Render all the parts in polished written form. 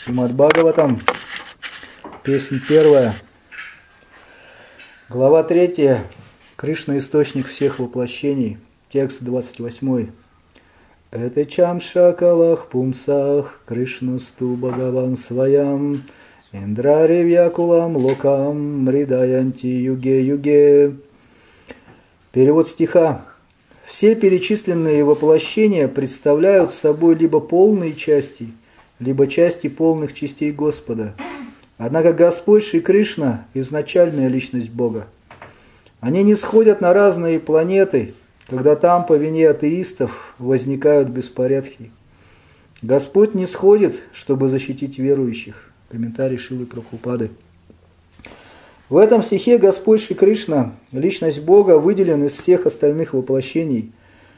Шримад Бхагаватам, песнь 1, глава 3, Кришна – источник всех воплощений, текст 28. Это чамша калах пумсах, Кришнасту Бхагаван сваям, Индрари вьякулам локам, мридаянти юге юге. Перевод стиха. Все перечисленные воплощения представляют собой либо полные части, либо части полных частей Господа. Однако Господь Шри Кришна – изначальная личность Бога. Они не сходят на разные планеты, когда там по вине атеистов возникают беспорядки. Господь не сходит, чтобы защитить верующих. Комментарий Шрилы Прабхупады. В этом стихе Господь Шри Кришна, личность Бога, выделен из всех остальных воплощений.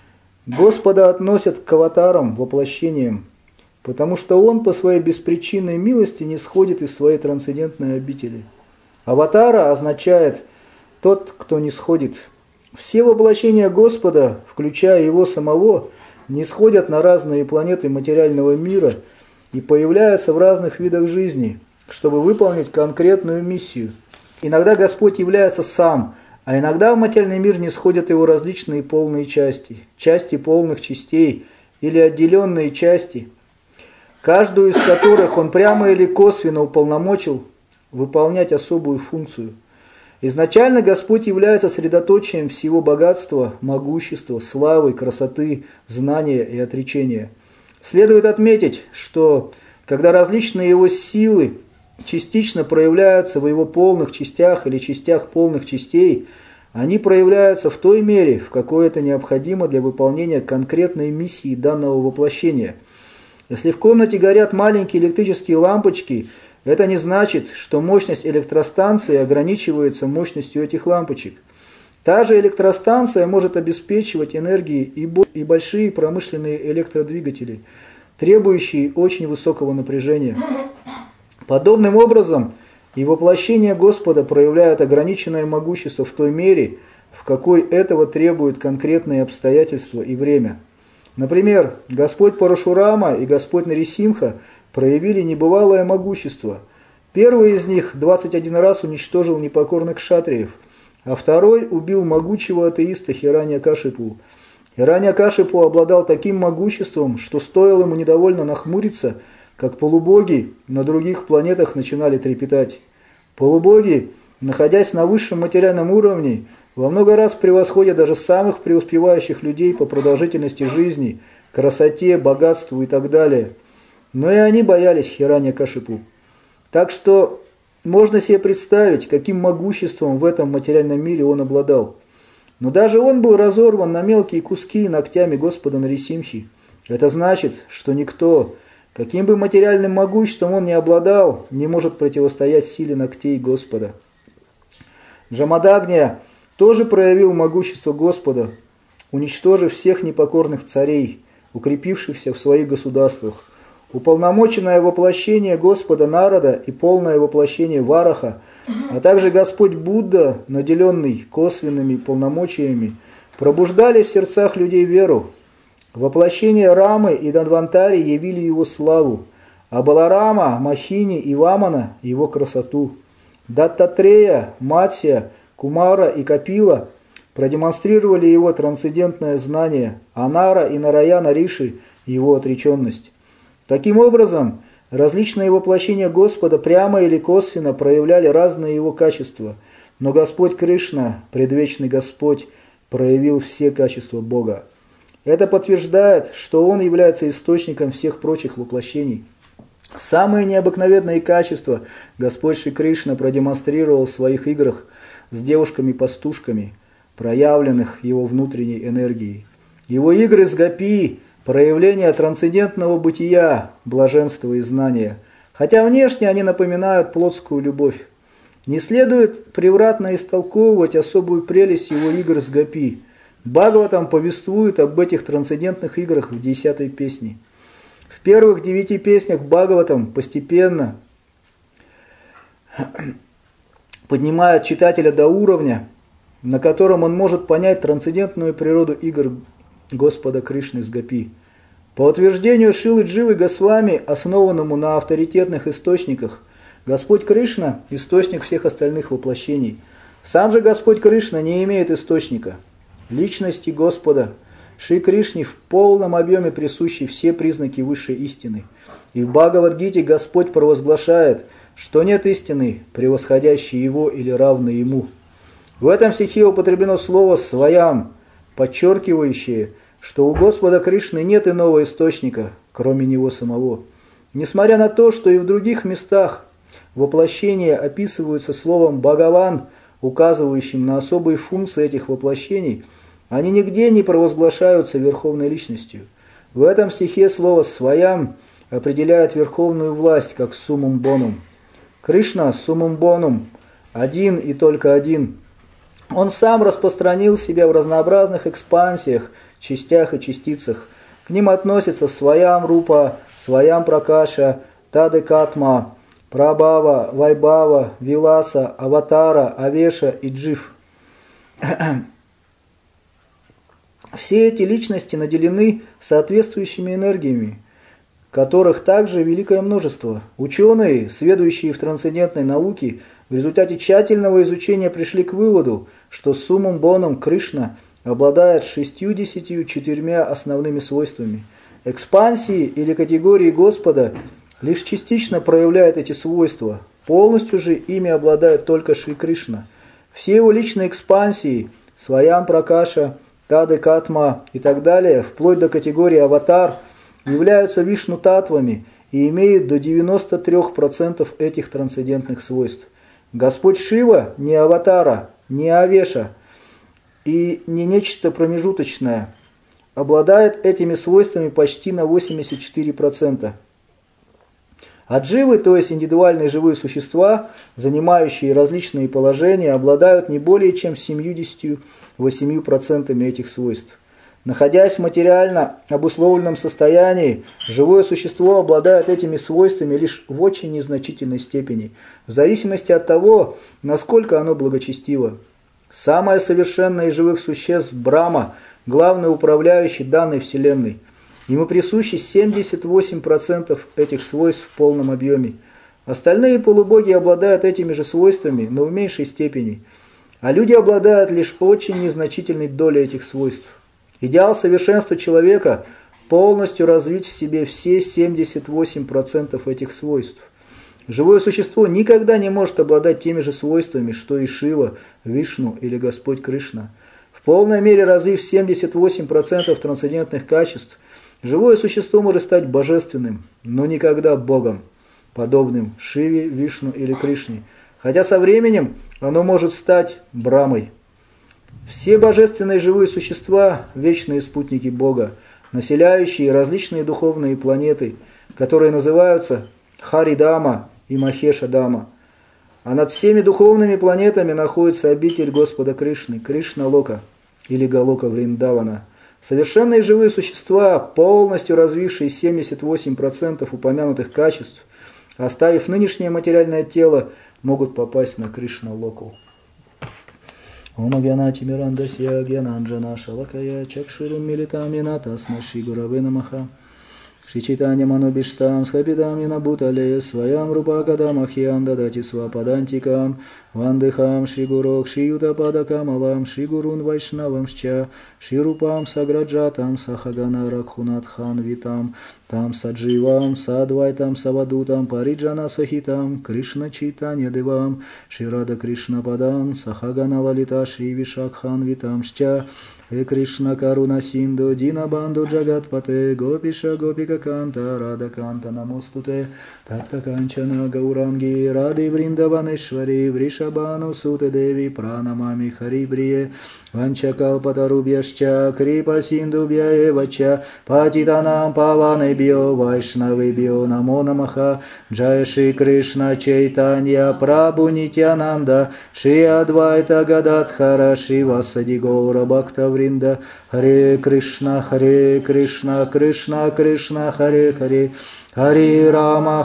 Господа относят к аватарам, воплощениям, потому что Он по своей беспричинной милости не сходит из своей трансцендентной обители. Аватара означает «тот, кто не сходит». Все воплощения Господа, включая Его самого, не сходят на разные планеты материального мира и появляются в разных видах жизни, чтобы выполнить конкретную миссию. Иногда Господь является сам, а иногда в материальный мир не сходят Его различные полные части, части полных частей или отделенные части, каждую из которых Он прямо или косвенно уполномочил выполнять особую функцию. Изначально Господь является средоточием всего богатства, могущества, славы, красоты, знания и отречения. Следует отметить, что когда различные Его силы частично проявляются в Его полных частях или частях полных частей, они проявляются в той мере, в какой это необходимо для выполнения конкретной миссии данного воплощения. Если в комнате горят маленькие электрические лампочки, это не значит, что мощность электростанции ограничивается мощностью этих лампочек. Та же электростанция может обеспечивать энергией и большие промышленные электродвигатели, требующие очень высокого напряжения. Подобным образом и воплощение Господа проявляют ограниченное могущество в той мере, в какой этого требуют конкретные обстоятельства и время. Например, Господь Парашурама и Господь Нарисимха проявили небывалое могущество. Первый из них 21 раз уничтожил непокорных кшатриев, а второй убил могучего атеиста Хираньякашипу. Хираньякашипу обладал таким могуществом, что стоило ему недовольно нахмуриться, как полубоги на других планетах начинали трепетать. Полубоги, находясь на высшем материальном уровне, во много раз превосходят даже самых преуспевающих людей по продолжительности жизни, красоте, богатству и так далее. Но и они боялись Хираньякашипу. Так что можно себе представить, каким могуществом в этом материальном мире он обладал. Но даже он был разорван на мелкие куски ногтями Господа Нарисимхи. Это значит, что никто, каким бы материальным могуществом он ни обладал, не может противостоять силе ногтей Господа. Джамадагния тоже проявил могущество Господа, уничтожив всех непокорных царей, укрепившихся в своих государствах. Уполномоченное воплощение Господа Нарада и полное воплощение Вараха, а также Господь Будда, наделенный косвенными полномочиями, пробуждали в сердцах людей веру. Воплощения Рамы и Дадвантари явили его славу, а Баларама, Махини и Вамана – его красоту. Даттатрея, Матсия, Кумара и Капила продемонстрировали его трансцендентное знание, а Нара и Нараяна Риши – его отреченность. Таким образом, различные воплощения Господа прямо или косвенно проявляли разные его качества, но Господь Кришна, предвечный Господь, проявил все качества Бога. Это подтверждает, что Он является источником всех прочих воплощений. Самые необыкновенные качества Господь Шри Кришна продемонстрировал в своих играх с девушками-пастушками, проявленных Его внутренней энергией. Его игры с гопи – проявление трансцендентного бытия, блаженства и знания, хотя внешне они напоминают плотскую любовь. Не следует превратно истолковывать особую прелесть его игр с гопи. Бхагаватам повествует об этих трансцендентных играх в 10-й песне. В первых 9 песнях Бхагаватам постепенно поднимает читателя до уровня, на котором он может понять трансцендентную природу игр Господа Кришны с гопи. По утверждению Шилы Дживы Госвами, основанному на авторитетных источниках, Господь Кришна – источник всех остальных воплощений. Сам же Господь Кришна не имеет источника. Личности Господа Шри Кришне в полном объеме присущи все признаки высшей истины. И в Бхагавад-гите Господь провозглашает, что нет истины, превосходящей Его или равной Ему. В этом стихе употреблено слово «своям», подчеркивающее, что у Господа Кришны нет иного источника, кроме Него самого. Несмотря на то, что и в других местах воплощения описываются словом «Бхагаван», указывающим на особые функции этих воплощений, они нигде не провозглашаются Верховной Личностью. В этом стихе слово «своям» определяет верховную власть как «суммум бонум». Кришна «суммум бонум» один и только один. Он сам распространил себя в разнообразных экспансиях, частях и частицах. К ним относятся своям рупа, своям пракаша, тадекатма, прабхава, вайбхава, виласа, аватара, авеша и джив. Все эти личности наделены соответствующими энергиями, которых также великое множество. Ученые, сведущие в трансцендентной науке, в результате тщательного изучения пришли к выводу, что суммум бонум Кришна обладает 64 основными свойствами. Экспансии или категории Господа лишь частично проявляют эти свойства, полностью же ими обладает только Шри Кришна. Все его личные экспансии, своям пракаша, тадекатма и так далее, вплоть до категории аватар, являются вишну-татвами и имеют до 93% этих трансцендентных свойств. Господь Шива не аватара, не авеша и не нечто промежуточное, обладает этими свойствами почти на 84%. А дживы, то есть индивидуальные живые существа, занимающие различные положения, обладают не более чем 78% этих свойств. Находясь в материально обусловленном состоянии, живое существо обладает этими свойствами лишь в очень незначительной степени, в зависимости от того, насколько оно благочестиво. Самое совершенное из живых существ – Брахма, главный управляющий данной Вселенной. Ему присущи 78% этих свойств в полном объеме. Остальные полубоги обладают этими же свойствами, но в меньшей степени. А люди обладают лишь очень незначительной долей этих свойств. Идеал совершенства человека – полностью развить в себе все 78% этих свойств. Живое существо никогда не может обладать теми же свойствами, что и Шива, Вишну или Господь Кришна. В полной мере развив 78% трансцендентных качеств, живое существо может стать божественным, но никогда Богом, подобным Шиве, Вишну или Кришне, хотя со временем оно может стать Брамой. Все божественные живые существа – вечные спутники Бога, населяющие различные духовные планеты, которые называются Харидама и Махеша-дама. А над всеми духовными планетами находится обитель Господа Кришны, Кришна-лока или Галока Вриндавана. Совершенные живые существа, полностью развившие 78% упомянутых качеств, оставив нынешнее материальное тело, могут попасть на Кришна-локу. Ом агьянати мирандасья гьянанджана шалакая чакшурум милитам янатасма шри гураве намаха. Шри чайтанья манобиштам схапидам янабутале своям рупакадам ахьям дадати свападантикам вандыхам шри гурок шри ютападакамалам шри гурун вайшнавамшча шри рупам саграджатам сахагана ракхунатхан витам там садживам садвайтам савадутам париджана сахитам Кришна чайтанья девам шри рада Кришна падан сахагана лалита шри вишакхан витамшча Кришна Каруна Синду Дина Банду Джагатпате Гопиша Гопика Канта Рада Канта Намостуте Такта Канчана Гауранги Ради Вриндаванешвари Вришабану Суте Деви Пранамами Харибрие Ванчакалпатарубьяшча Крипа Синду Бьяевача Патитанам Паванебьо Вайшнавебьо Намо Намаха Джая Шри Кришна Чайтанья Прабху Нитянанда Шри Адвайта Гададхара Шри Васади Гаура Бхакта Вринда Харе Кришна, Кришна Кришна, Харе Харе, Харе Рама,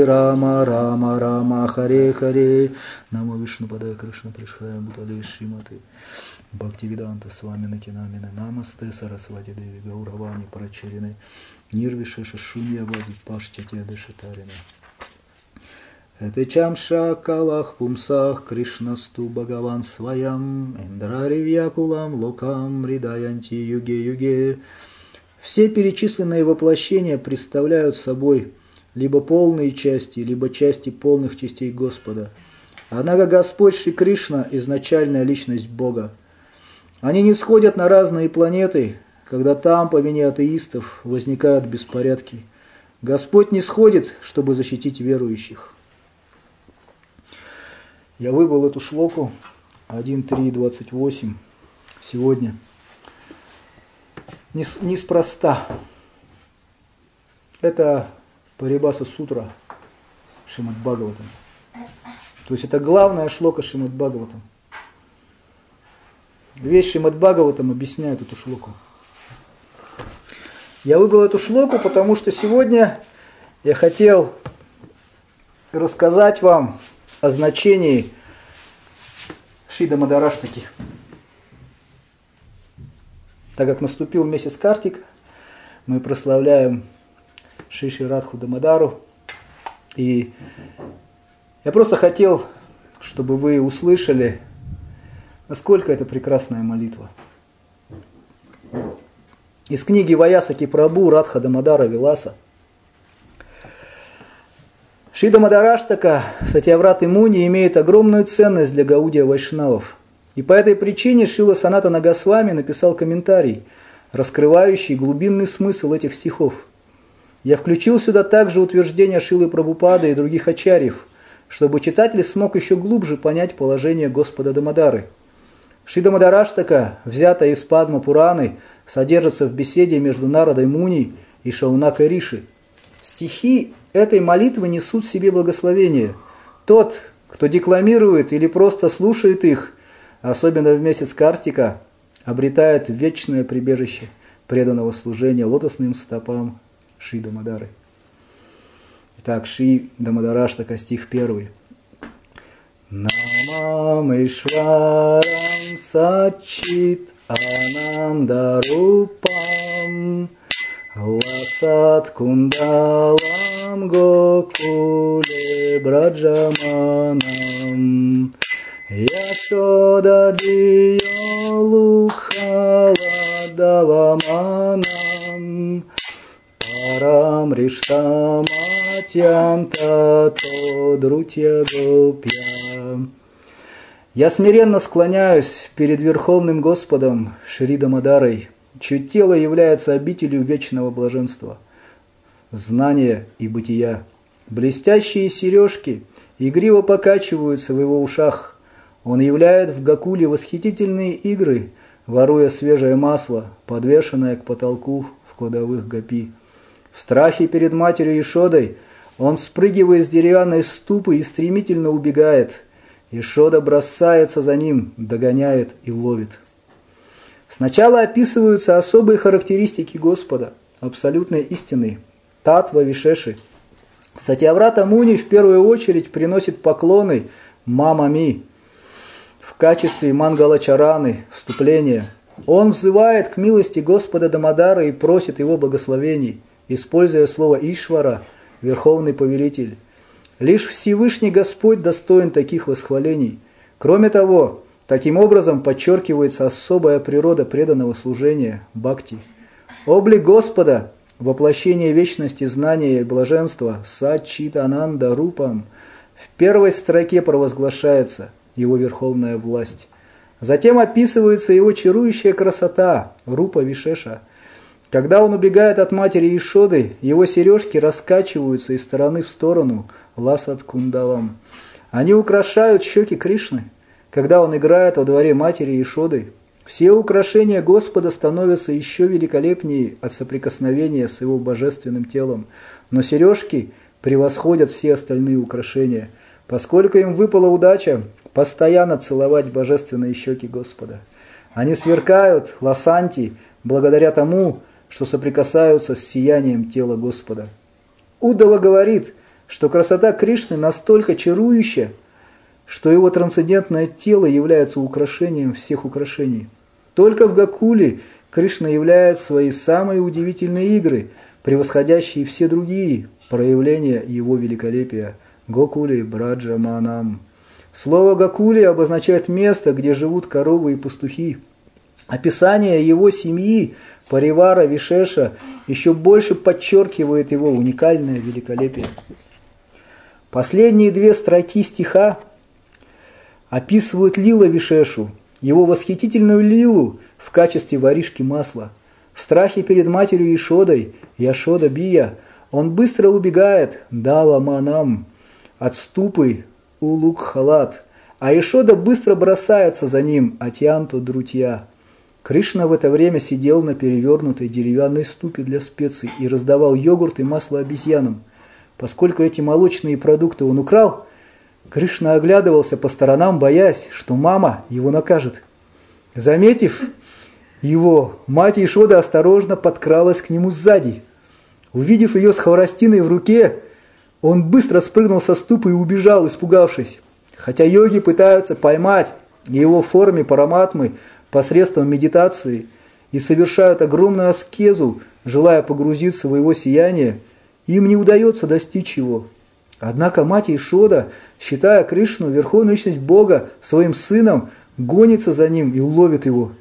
Рама Рама, Харе Харе. Намо Вишну Падая Кришна Пришхая Бутале Шримати Бхактивиданта Свами Натинамина Намасте Сарасвати Деви Гауравани Прачарины Нирвишеша Шунья Вади Пашчатя Дешатарина. Это чамша калах пумсах Кришнасту Бхагаван Сваям Индрари Вьякулам Локам Ридаянти Юге Юге. Все перечисленные воплощения представляют собой либо полные части, либо части полных частей Господа. Однако Господь Шри Кришна – изначальная личность Бога. Они не сходят на разные планеты, когда там, по вине атеистов, возникают беспорядки. Господь не сходит, чтобы защитить верующих. Я выбрал эту шлоку 1.3.28 сегодня. Неспроста. Это Парибаса Сутра Шримад Бхагаватам. То есть это главная шлока Шримад Бхагаватам. Весь Шримад Бхагаватам объясняет эту шлоку. Я выбрал эту шлоку, потому что сегодня я хотел рассказать вам о значении Шри Дамадараштаки. Так как наступил месяц Картика, мы прославляем Шри Радху Дамадару. И я просто хотел, чтобы вы услышали, насколько это прекрасная молитва. Из книги Ваясаки Прабху Радха Дамадара Виласа. Шри Дамадараштака Сатьявраты Муни имеет огромную ценность для Гаудия Вайшнавов. И по этой причине Шрила Санатана Госвами написал комментарий, раскрывающий глубинный смысл этих стихов. Я включил сюда также утверждения Шрилы Прабхупады и других ачарьев, чтобы читатель смог еще глубже понять положение Господа Дамадары. Шри Дамадараштака, взятая из Падма Пураны, содержится в беседе между Нарадой Муни и Шаунакой Риши. Стихи этой молитвы несут в себе благословение. Тот, кто декламирует или просто слушает их, особенно в месяц Картика, обретает вечное прибежище преданного служения лотосным стопам Шри Дамадары. Итак, Шри Дамадараштака, стих 1. Намам Ишварам Сачит Анандарупам Ласат Кундалам Гокуле Браджаманам Яшода Биолукхаладаваманам Парам Риштаматьянта Тодрутья Гопья. Я смиренно склоняюсь перед Верховным Господом Шри Дамадарой, чье тело является обителью вечного блаженства, знания и бытия. Блестящие сережки игриво покачиваются в его ушах. Он являет в Гокуле восхитительные игры, воруя свежее масло, подвешенное к потолку в кладовых гопи. В страхе перед матерью Ешодой он спрыгивает с деревянной ступы и стремительно убегает. Ешода бросается за ним, догоняет и ловит. Сначала описываются особые характеристики Господа, абсолютной истины, татва вишеши. Сатьяврата Муни в первую очередь приносит поклоны Мамами в качестве Мангалачараны, вступления. Он взывает к милости Господа Дамадара и просит его благословений, используя слово Ишвара, Верховный Повелитель. Лишь Всевышний Господь достоин таких восхвалений. Кроме того, таким образом подчеркивается особая природа преданного служения, бхакти. Облик Господа, воплощение вечности, знания и блаженства, Саччитананда Рупам, в первой строке провозглашается его верховная власть. Затем описывается его чарующая красота, Рупа Вишеша. Когда он убегает от матери Ешоды, его сережки раскачиваются из стороны в сторону, Ласат Кундалам. Они украшают щеки Кришны. Когда он играет во дворе матери Ешоды, все украшения Господа становятся еще великолепнее от соприкосновения с его божественным телом. Но сережки превосходят все остальные украшения, поскольку им выпала удача постоянно целовать божественные щеки Господа. Они сверкают, ласанти, благодаря тому, что соприкасаются с сиянием тела Господа. Уддава говорит, что красота Кришны настолько чарующая, что его трансцендентное тело является украшением всех украшений. Только в Гокуле Кришна являет свои самые удивительные игры, превосходящие все другие проявления его великолепия. Гокули Браджаманам. Слово Гокули обозначает место, где живут коровы и пастухи. Описание его семьи, Паривара Вишеша, еще больше подчеркивает его уникальное великолепие. Последние 2 строки стиха описывают Лила Вишешу, его восхитительную лилу в качестве воришки масла. В страхе перед матерью Ишодой, Яшода Бия, он быстро убегает, Дава Манам, от ступы Улук-Халат, а Ишода быстро бросается за ним, Атьянто Друтья. Кришна в это время сидел на перевернутой деревянной ступе для специй и раздавал йогурт и масло обезьянам. Поскольку эти молочные продукты он украл, Кришна оглядывался по сторонам, боясь, что мама его накажет. Заметив его, мать Ишода осторожно подкралась к нему сзади. Увидев ее с хворостиной в руке, он быстро спрыгнул со ступы и убежал, испугавшись. Хотя йоги пытаются поймать его в форме параматмы посредством медитации и совершают огромную аскезу, желая погрузиться в его сияние, им не удается достичь его. Однако мать Ишода, считая Кришну, верховную личность Бога, своим сыном, гонится за ним и ловит его.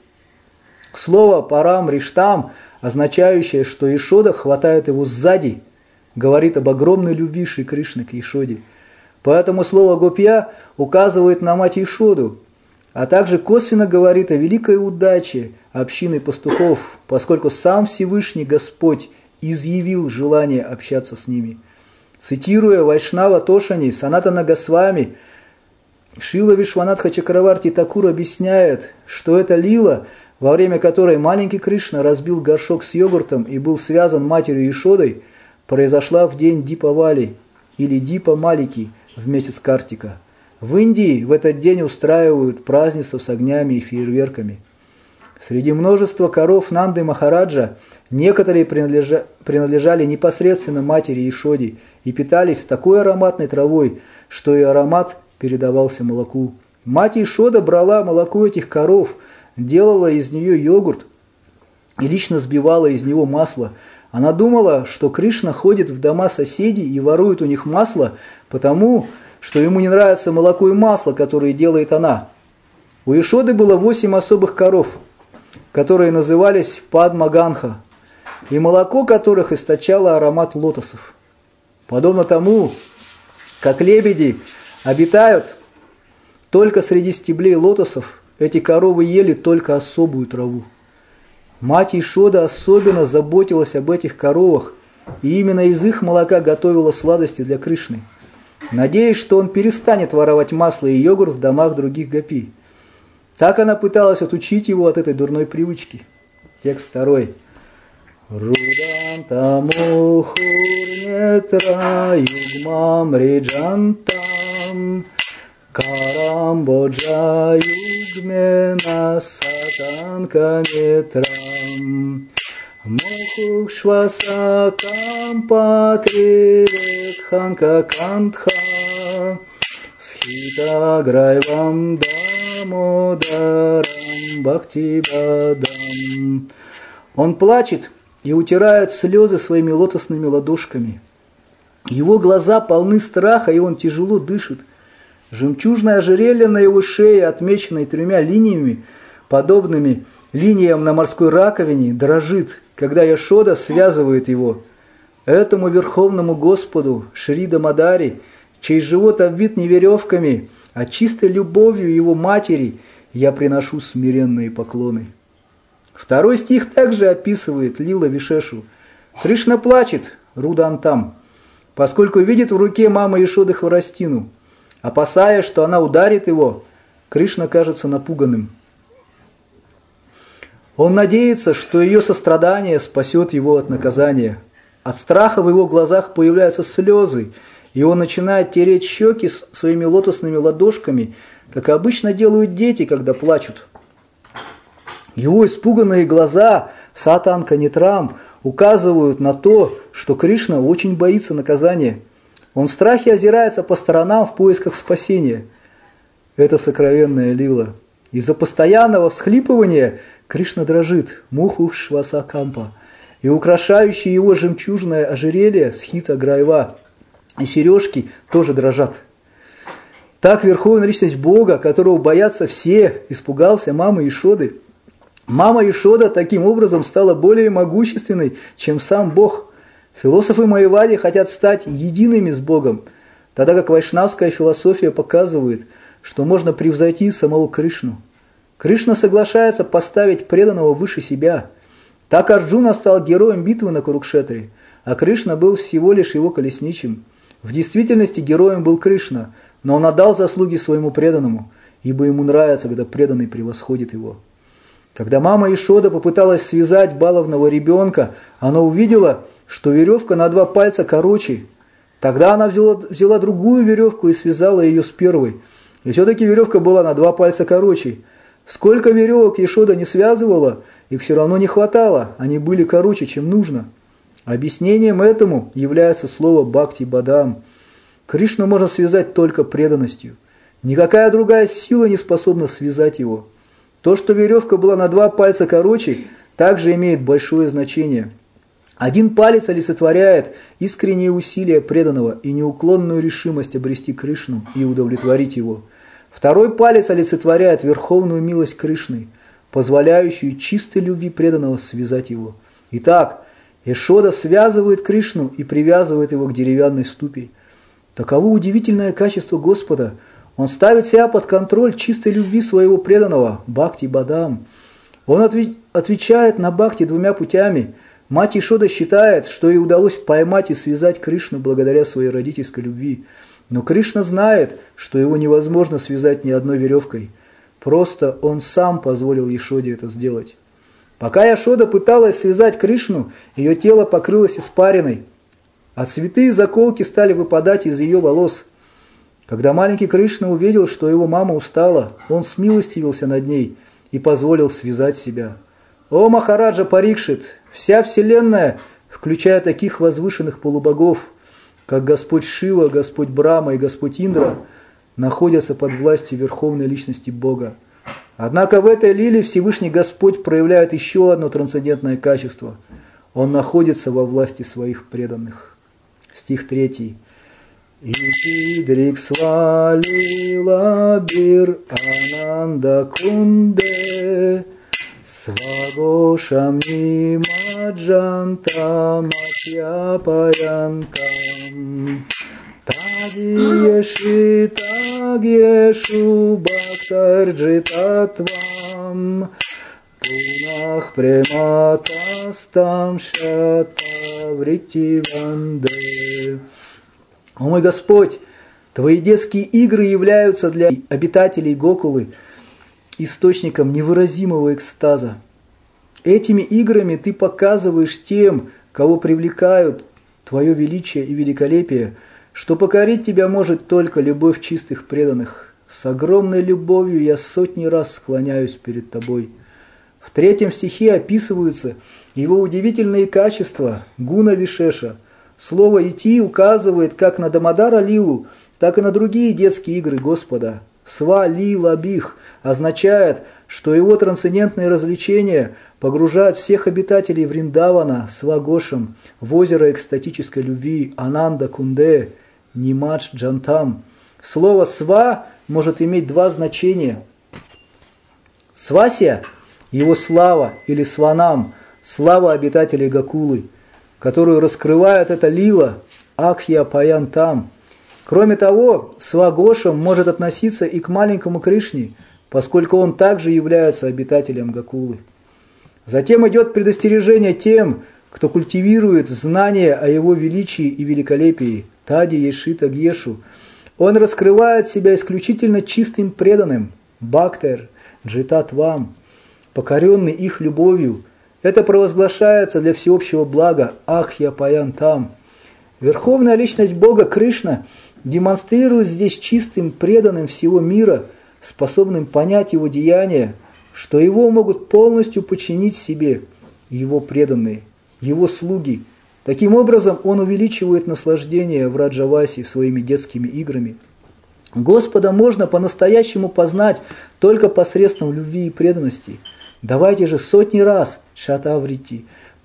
Слово «парам риштам», означающее, что Ишода хватает его сзади, говорит об огромной любви Шри Кришны к Ишоде. Поэтому слово «гопья» указывает на мать Ишоду, а также косвенно говорит о великой удаче общины пастухов, поскольку сам Всевышний Господь изъявил желание общаться с ними. Цитируя Вайшнава Тошани, Санатана Госвами, Шрила Вишванатха Чакраварти Такур объясняет, что это лила, во время которой маленький Кришна разбил горшок с йогуртом и был связан матерью Ишодой, произошла в день Дипавали или Дипа Малики в месяц Картика. В Индии в этот день устраивают празднества с огнями и фейерверками. Среди множества коров Нанды Махараджа некоторые принадлежали непосредственно матери Ишоде и питались такой ароматной травой, что и аромат передавался молоку. Мать Ишода брала молоко этих коров, делала из нее йогурт и лично сбивала из него масло. Она думала, что Кришна ходит в дома соседей и ворует у них масло, потому что ему не нравится молоко и масло, которые делает она. У Ишоды было 8 особых коров, которые назывались Падмаганха, и молоко которых источало аромат лотосов. Подобно тому, как лебеди обитают только среди стеблей лотосов, эти коровы ели только особую траву. Мать Ишода особенно заботилась об этих коровах, и именно из их молока готовила сладости для Кришны, надеясь, что он перестанет воровать масло и йогурт в домах других гопи. Так она пыталась отучить его от этой дурной привычки. Текст 2. Рудантамухурнетра югмам риджантам карамбоджа югмена сатанка нетрам мухукшвасакам патриретханка кантха схита грайвам дамодарам бхактибадам. Он плачет и утирает слезы своими лотосными ладошками. Его глаза полны страха, и он тяжело дышит. Жемчужное ожерелье на его шее, отмеченное 3 линиями, подобными линиям на морской раковине, дрожит, когда Яшода связывает его. Этому верховному Господу, Шри Дамадари, чей живот обвит не веревками, а чистой любовью его матери, я приношу смиренные поклоны. 2 стих также описывает Лила Вишешу. Кришна плачет, Рудантам, поскольку видит в руке мамы Ишоды хворостину. Опасаясь, что она ударит его, Кришна кажется напуганным. Он надеется, что ее сострадание спасет его от наказания. От страха в его глазах появляются слезы, и он начинает тереть щеки своими лотосными ладошками, как обычно делают дети, когда плачут. Его испуганные глаза, Сатанка Нетрам, указывают на то, что Кришна очень боится наказания. Он в страхе озирается по сторонам в поисках спасения. Это сокровенная лила. Из-за постоянного всхлипывания Кришна дрожит. Муху Швасакампа. и украшающие его жемчужное ожерелье Схита Грайва и сережки тоже дрожат. Так верховная личность Бога, которого боятся все, испугался мамы Ешоды. Мама Ешода таким образом стала более могущественной, чем сам Бог. Философы Майявади хотят стать едиными с Богом, тогда как вайшнавская философия показывает, что можно превзойти самого Кришну. Кришна соглашается поставить преданного выше себя. Так Арджуна стал героем битвы на Курукшетре, а Кришна был всего лишь его колесничим. В действительности героем был Кришна, но он отдал заслуги своему преданному, ибо ему нравится, когда преданный превосходит его. Когда мама Ешода попыталась связать баловного ребенка, она увидела, что веревка на 2 пальца короче. Тогда она взяла другую веревку и связала ее с первой. И все-таки веревка была на 2 пальца короче. Сколько веревок Ешода не связывала, их все равно не хватало, они были короче, чем нужно. Объяснением этому является слово «бхакти-бадам». Кришну можно связать только преданностью. Никакая другая сила не способна связать его. То, что веревка была на 2 пальца короче, также имеет большое значение. 1 палец олицетворяет искренние усилия преданного и неуклонную решимость обрести Кришну и удовлетворить его. 2 палец олицетворяет верховную милость Кришны, позволяющую чистой любви преданного связать его. Итак, Ешода связывает Кришну и привязывает его к деревянной ступе. Таково удивительное качество Господа. Он ставит себя под контроль чистой любви своего преданного, Бхакти-бадам. Он отвечает на Бхакти 2 путями. Мать Ешода считает, что ей удалось поймать и связать Кришну благодаря своей родительской любви. Но Кришна знает, что его невозможно связать ни одной веревкой. Просто он сам позволил Ешоде это сделать. Пока Ешода пыталась связать Кришну, ее тело покрылось испариной, а цветы и заколки стали выпадать из ее волос. Когда маленький Кришна увидел, что его мама устала, он смилостивился над ней и позволил связать себя. О, Махараджа Парикшит, вся вселенная, включая таких возвышенных полубогов, как Господь Шива, Господь Брахма и Господь Индра, находятся под властью Верховной Личности Бога. Однако в этой лиле Всевышний Господь проявляет еще одно трансцендентное качество. Он находится во власти своих преданных. Стих 3. Ити дриксвалила бир ананда кунде свагошам нимаджантам атьяпаянтам тадиеши тагешу бхактарджитатвам пунах прематастам шатавритиванде. О мой Господь, Твои детские игры являются для обитателей Гокулы источником невыразимого экстаза. Этими играми Ты показываешь тем, кого привлекают Твое величие и великолепие, что покорить Тебя может только любовь чистых преданных. С огромной любовью я сотни раз склоняюсь перед Тобой. В 3 стихе описываются его удивительные качества гуна вишеша. Слово «ити» указывает как на Дамодара Лилу, так и на другие детские игры Господа. Сва Лила Бих означает, что его трансцендентные развлечения погружают всех обитателей Вриндавана Свагошем в озеро экстатической любви Ананда Кунде Нимадж Джантам. Слово «сва» может иметь 2 значения. Свасия – его слава, или сванам – слава обитателей Гокулы, которую раскрывает эта лила Акхья Паянтам. Кроме того, Свагошем может относиться и к маленькому Кришне, поскольку он также является обитателем Гокулы. Затем идет предостережение тем, кто культивирует знание о его величии и великолепии, Тади Ешита Гьешу. Он раскрывает себя исключительно чистым преданным, Бхактер Джитатвам, покоренный их любовью. Это провозглашается для всеобщего блага Ахья Паянтам. Верховная личность Бога Кришна демонстрирует здесь чистым преданным всего мира, способным понять его деяния, что его могут полностью подчинить себе его преданные, его слуги. Таким образом, он увеличивает наслаждение в Раджавасе своими детскими играми. Господа можно по-настоящему познать только посредством любви и преданности. Давайте же сотни раз, Шатаврити,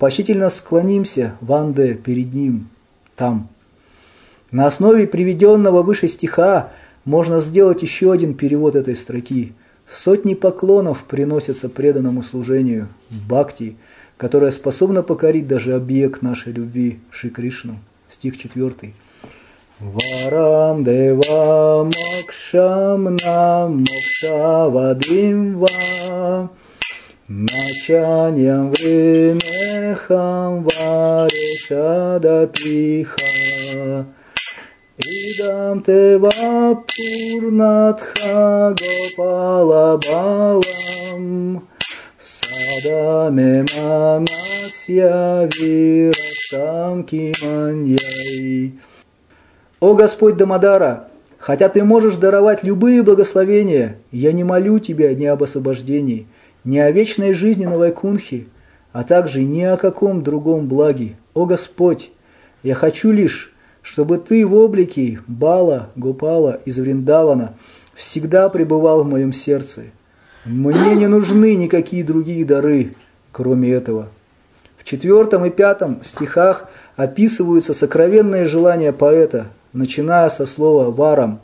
почтительно склонимся, Ванде, перед ним, там. На основе приведенного выше стиха можно сделать еще один перевод этой строки. Сотни поклонов приносятся преданному служению, бхакти, которая способна покорить даже объект нашей любви, Шри Кришну. Стих 4. Варам дева мокшам нам мокшавадим ва начаньям вримехам варешадапиха идам тева пурнатха гопала балам садаме манасья вирастам киманьяй. О Господь Дамодара, хотя Ты можешь даровать любые благословения, я не молю Тебя ни об освобождении, ни о вечной жизни на Вайкунхе, а также ни о каком другом благе. О Господь, я хочу лишь, чтобы Ты в облике Бала, Гопала из Вриндавана всегда пребывал в моем сердце. Мне не нужны никакие другие дары, кроме этого. В 4 и 5 стихах описываются сокровенные желания поэта, начиная со слова «варам»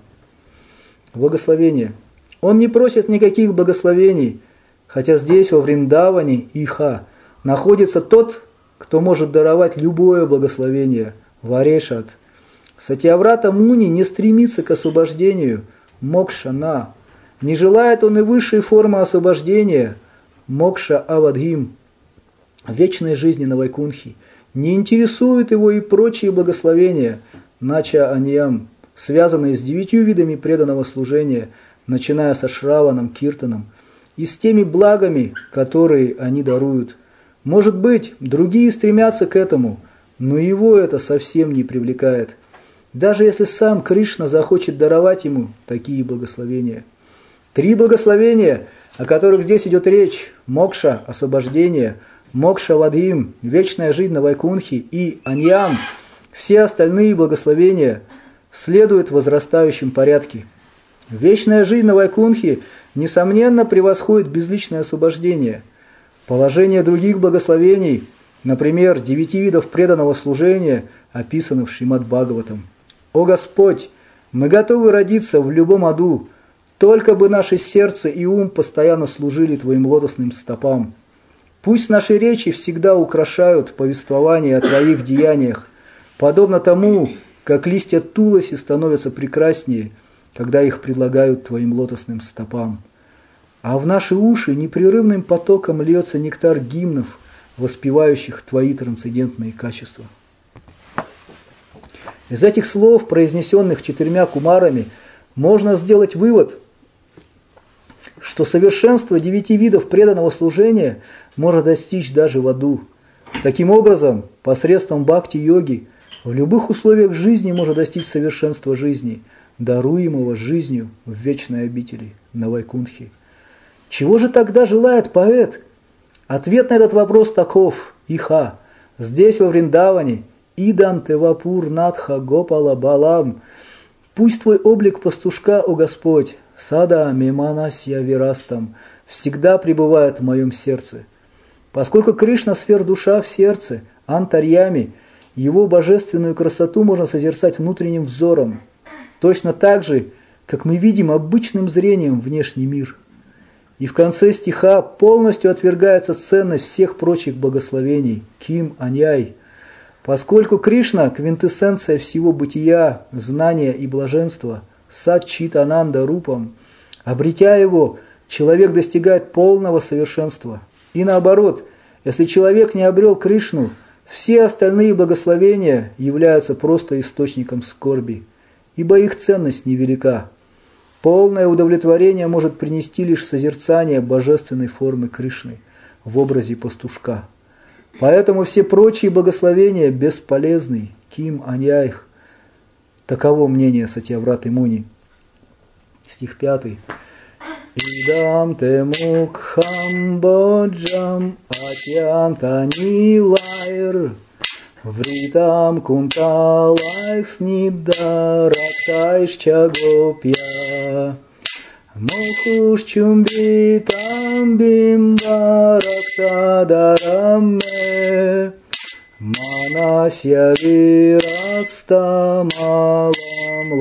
– благословение. Он не просит никаких благословений, хотя здесь, во Вриндаване, Иха, находится тот, кто может даровать любое благословение – Варешат. Сатьяврата Муни не стремится к освобождению – Мокшана. Не желает он и высшей формы освобождения – Мокша Авадхим, вечной жизни на Вайкунхе. Не интересуют его и прочие благословения – Нача Аньям, связанные с 9 видами преданного служения, начиная со Шраваном, Киртаном, и с теми благами, которые они даруют. Может быть, другие стремятся к этому, но его это совсем не привлекает, даже если сам Кришна захочет даровать ему такие благословения. 3 благословения, о которых здесь идет речь – Мокша – освобождение, Мокша Вадхим – вечная жизнь на Вайкунхе и Аньям – все остальные благословения следуют в возрастающем порядке. Вечная жизнь на Вайкунхе, несомненно, превосходит безличное освобождение. Положение других благословений, например, 9 видов преданного служения, описаны в Шримад Бхагаватам. «О Господь, мы готовы родиться в любом аду, только бы наше сердце и ум постоянно служили Твоим лотосным стопам. Пусть наши речи всегда украшают повествование о Твоих деяниях, подобно тому, как листья туласи становятся прекраснее, когда их предлагают Твоим лотосным стопам. А в наши уши непрерывным потоком льется нектар гимнов, воспевающих Твои трансцендентные качества». Из этих слов, произнесенных 4 кумарами, можно сделать вывод, что совершенство 9 видов преданного служения можно достичь даже в аду. Таким образом, посредством бхакти-йоги, в любых условиях жизни можно достичь совершенства жизни, даруемого жизнью в вечной обители на Вайкунхе. Чего же тогда желает поэт? Ответ на этот вопрос таков: Иха. Здесь, во Вриндаване, Идам Тевапур Надха Гопала Балам. Пусть Твой облик пастушка, о Господь, Сада Меманасья Вирастам, всегда пребывает в моем сердце. Поскольку Кришна сфер душа в сердце, Антарьями, Его божественную красоту можно созерцать внутренним взором, точно так же, как мы видим обычным зрением внешний мир. И в конце стиха полностью отвергается ценность всех прочих благословений, Ким Аньяй. Поскольку Кришна – квинтэссенция всего бытия, знания и блаженства, Сат Чит Ананда Рупам, обретя его, человек достигает полного совершенства. И наоборот, если человек не обрел Кришну, все остальные благословения являются просто источником скорби, ибо их ценность невелика. Полное удовлетворение может принести лишь созерцание божественной формы Кришны в образе пастушка. Поэтому все прочие благословения бесполезны, Ким Аньяйх. Таково мнение Сатьявраты Муни. Стих 5. Идам те мукхам боджам атьянтани лайр вритам кунталайх сниддарактайш чагопья мухуш чумбитам бимба рактадарам ме манасья вирастам алам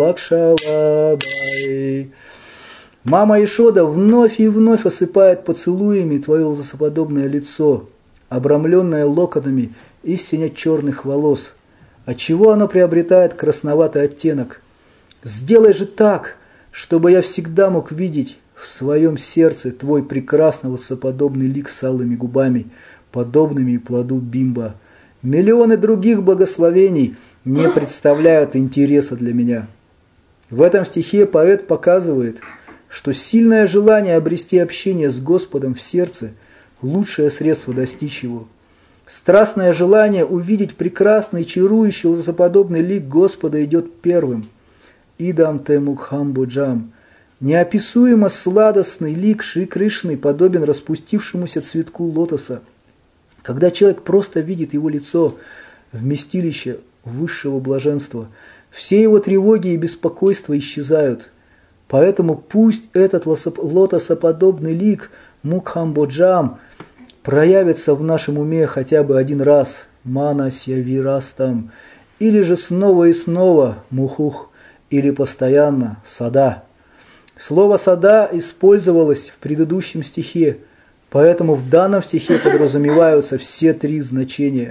лакшалабай. Мама Ишода вновь и вновь осыпает поцелуями твое лотосоподобное лицо, обрамленное локонами истинно черных волос, отчего оно приобретает красноватый оттенок. Сделай же так, чтобы я всегда мог видеть в своем сердце твой прекрасный лотосоподобный лик с алыми губами, подобными плоду бимба. Миллионы других благословений не представляют интереса для меня. В этом стихе поэт показывает, что сильное желание обрести общение с Господом в сердце – лучшее средство достичь его. Страстное желание увидеть прекрасный, чарующий, лозоподобный лик Господа идет первым. Идам те мукхам боджам. Неописуемо сладостный лик Шри Кришны подобен распустившемуся цветку лотоса. Когда человек просто видит его лицо, вместилище высшего блаженства, все его тревоги и беспокойства исчезают. Поэтому пусть этот лотосоподобный лик Мукхамбоджам проявится в нашем уме хотя бы один раз, Манасья Вирастам, или же снова и снова, Мухух, или постоянно, Сада. Слово «сада» использовалось в предыдущем стихе, поэтому в данном стихе подразумеваются все три значения.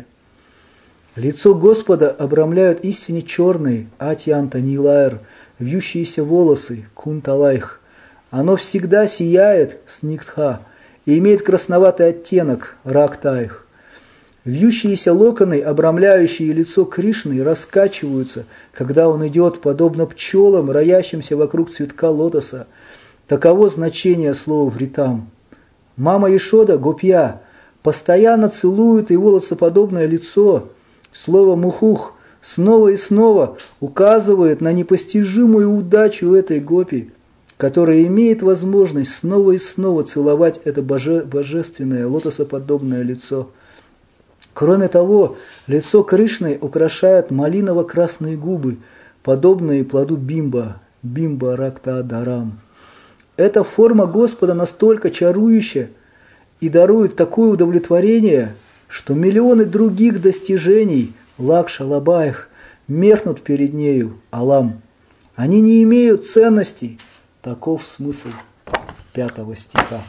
Лицо Господа обрамляют истине черные, Атьянта Нилайр, вьющиеся волосы, Кунталайх. Оно всегда сияет, Сниктха, и имеет красноватый оттенок, Рактайх. Вьющиеся локоны, обрамляющие лицо Кришны, раскачиваются, когда он идет, подобно пчелам, роящимся вокруг цветка лотоса. Таково значение слова «вритам». Мама Ишода, Гопья, постоянно целует его лотосоподобное лицо. Слово «мухух» снова и снова указывает на непостижимую удачу этой гопи, которая имеет возможность снова и снова целовать это божественное лотосоподобное лицо. Кроме того, лицо Кришны украшает малиново-красные губы, подобные плоду бимба, бимба ракта-дарам. Эта форма Господа настолько чарующая и дарует такое удовлетворение, что миллионы других достижений, лакша-лабаях, меркнут перед нею, алам. Они не имеют ценности. Таков смысл 5 стиха.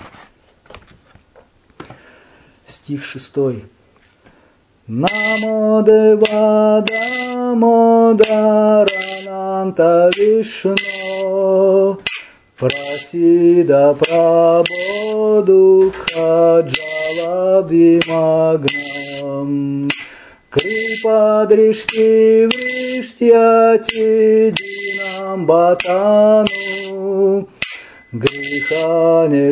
Стих 6. Намо дева дамодарананта вишно прасида прабоду хаджалабдимагнам крипадришти вриштяти динам батану грихане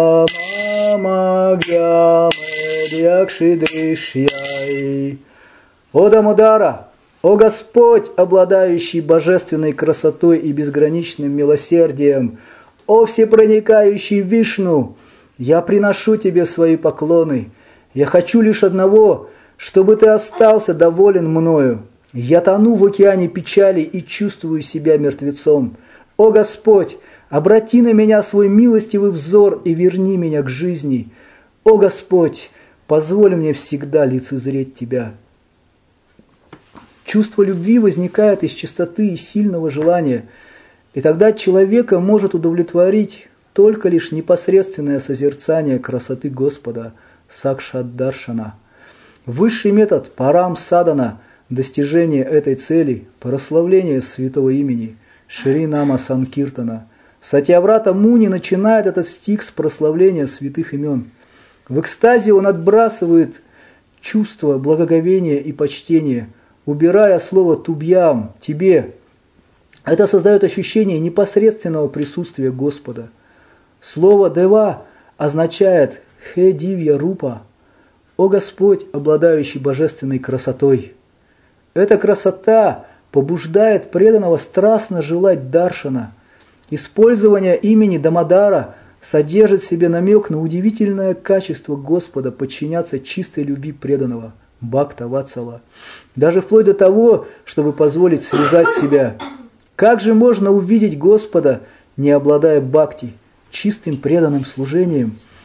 шамамагьямедьякшидришьяй. О Дамодара, о Господь, обладающий божественной красотой и безграничным милосердием, о всепроникающий Вишну, я приношу тебе свои поклоны. Я хочу лишь одного, чтобы ты остался доволен мною. Я тону в океане печали и чувствую себя мертвецом. О Господь, обрати на меня свой милостивый взор и верни меня к жизни. О Господь, позволь мне всегда лицезреть Тебя. Чувство любви возникает из чистоты и сильного желания, и тогда человека может удовлетворить только лишь непосредственное созерцание красоты Господа, Сакшат-даршана. Высший метод парам-садана достижения этой цели – прославление святого имени Шри-нама Санкиртана. Сатьяврата Муни начинает этот стих с прославления святых имен. В экстазе он отбрасывает чувство благоговения и почтения, убирая слово «тубьям» – «тебе». Это создает ощущение непосредственного присутствия Господа. Слово «дева» означает «хе дивья рупа» – «О Господь, обладающий божественной красотой». Эта красота побуждает преданного страстно желать даршана. Использование имени Дамодара содержит в себе намек на удивительное качество Господа подчиняться чистой любви преданного, бхакта ватсала, даже вплоть до того, чтобы позволить связать себя. Как же можно увидеть Господа, не обладая бхакти, чистым преданным служением?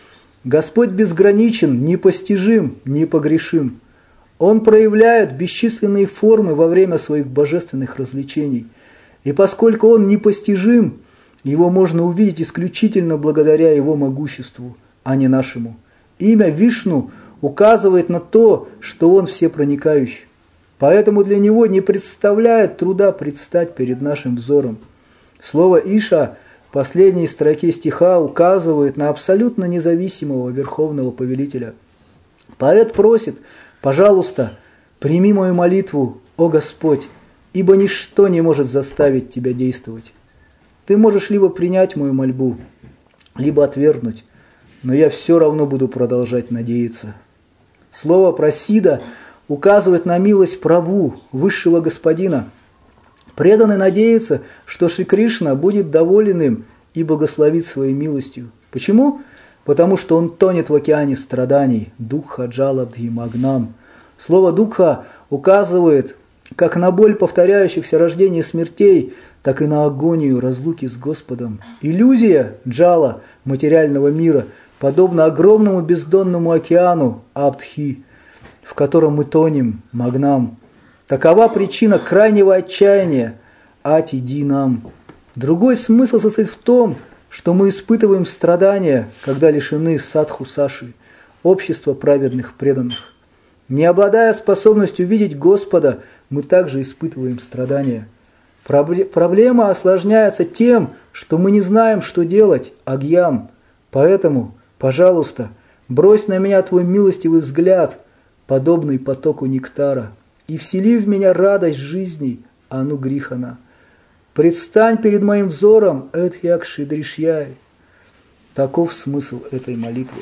Господь безграничен, непостижим, непогрешим. Он проявляет бесчисленные формы во время своих божественных развлечений. И поскольку Он непостижим, Его можно увидеть исключительно благодаря Его могуществу, а не нашему. Имя Вишну указывает на то, что Он всепроникающий. Поэтому для Него не представляет труда предстать перед нашим взором. Слово «Иша» в последней строке стиха указывает на абсолютно независимого Верховного Повелителя. Поэт просит: «Пожалуйста, прими мою молитву, о Господь, ибо ничто не может заставить Тебя действовать. Ты можешь либо принять мою мольбу, либо отвергнуть, но я все равно буду продолжать надеяться». Слово «прасида» указывает на милость Прабху, высшего господина. Преданный надеется, что Шри Кришна будет доволен им и благословит своей милостью. Почему? Потому что он тонет в океане страданий, дукха джалабдхи магнам. Слово «дукха» указывает как на боль повторяющихся рождений и смертей, так и на агонию разлуки с Господом. Иллюзия джала материального мира подобна огромному бездонному океану абдхи, в котором мы тонем, магнам. Такова причина крайнего отчаяния, ати-ди-нам. Другой смысл состоит в том, что мы испытываем страдания, когда лишены садху-саши, общества праведных преданных. Не обладая способностью видеть Господа, мы также испытываем страдания. Проблема осложняется тем, что мы не знаем, что делать, агьям. Поэтому, пожалуйста, брось на меня твой милостивый взгляд, подобный потоку нектара, и всели в меня радость жизни, ану грихана. Предстань перед моим взором, эдхьякши дришьяй. Таков смысл этой молитвы.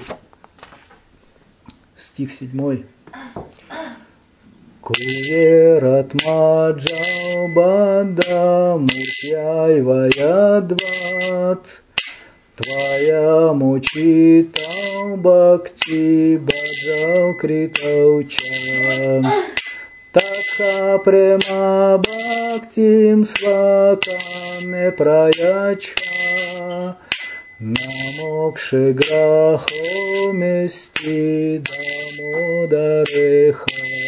Стих 7. Кувератмаджау бада муртьяй ваядват твая мучитау бхакти баджау критауча татха према бхактим свакаме праячха намокши грахо мести дамодареха.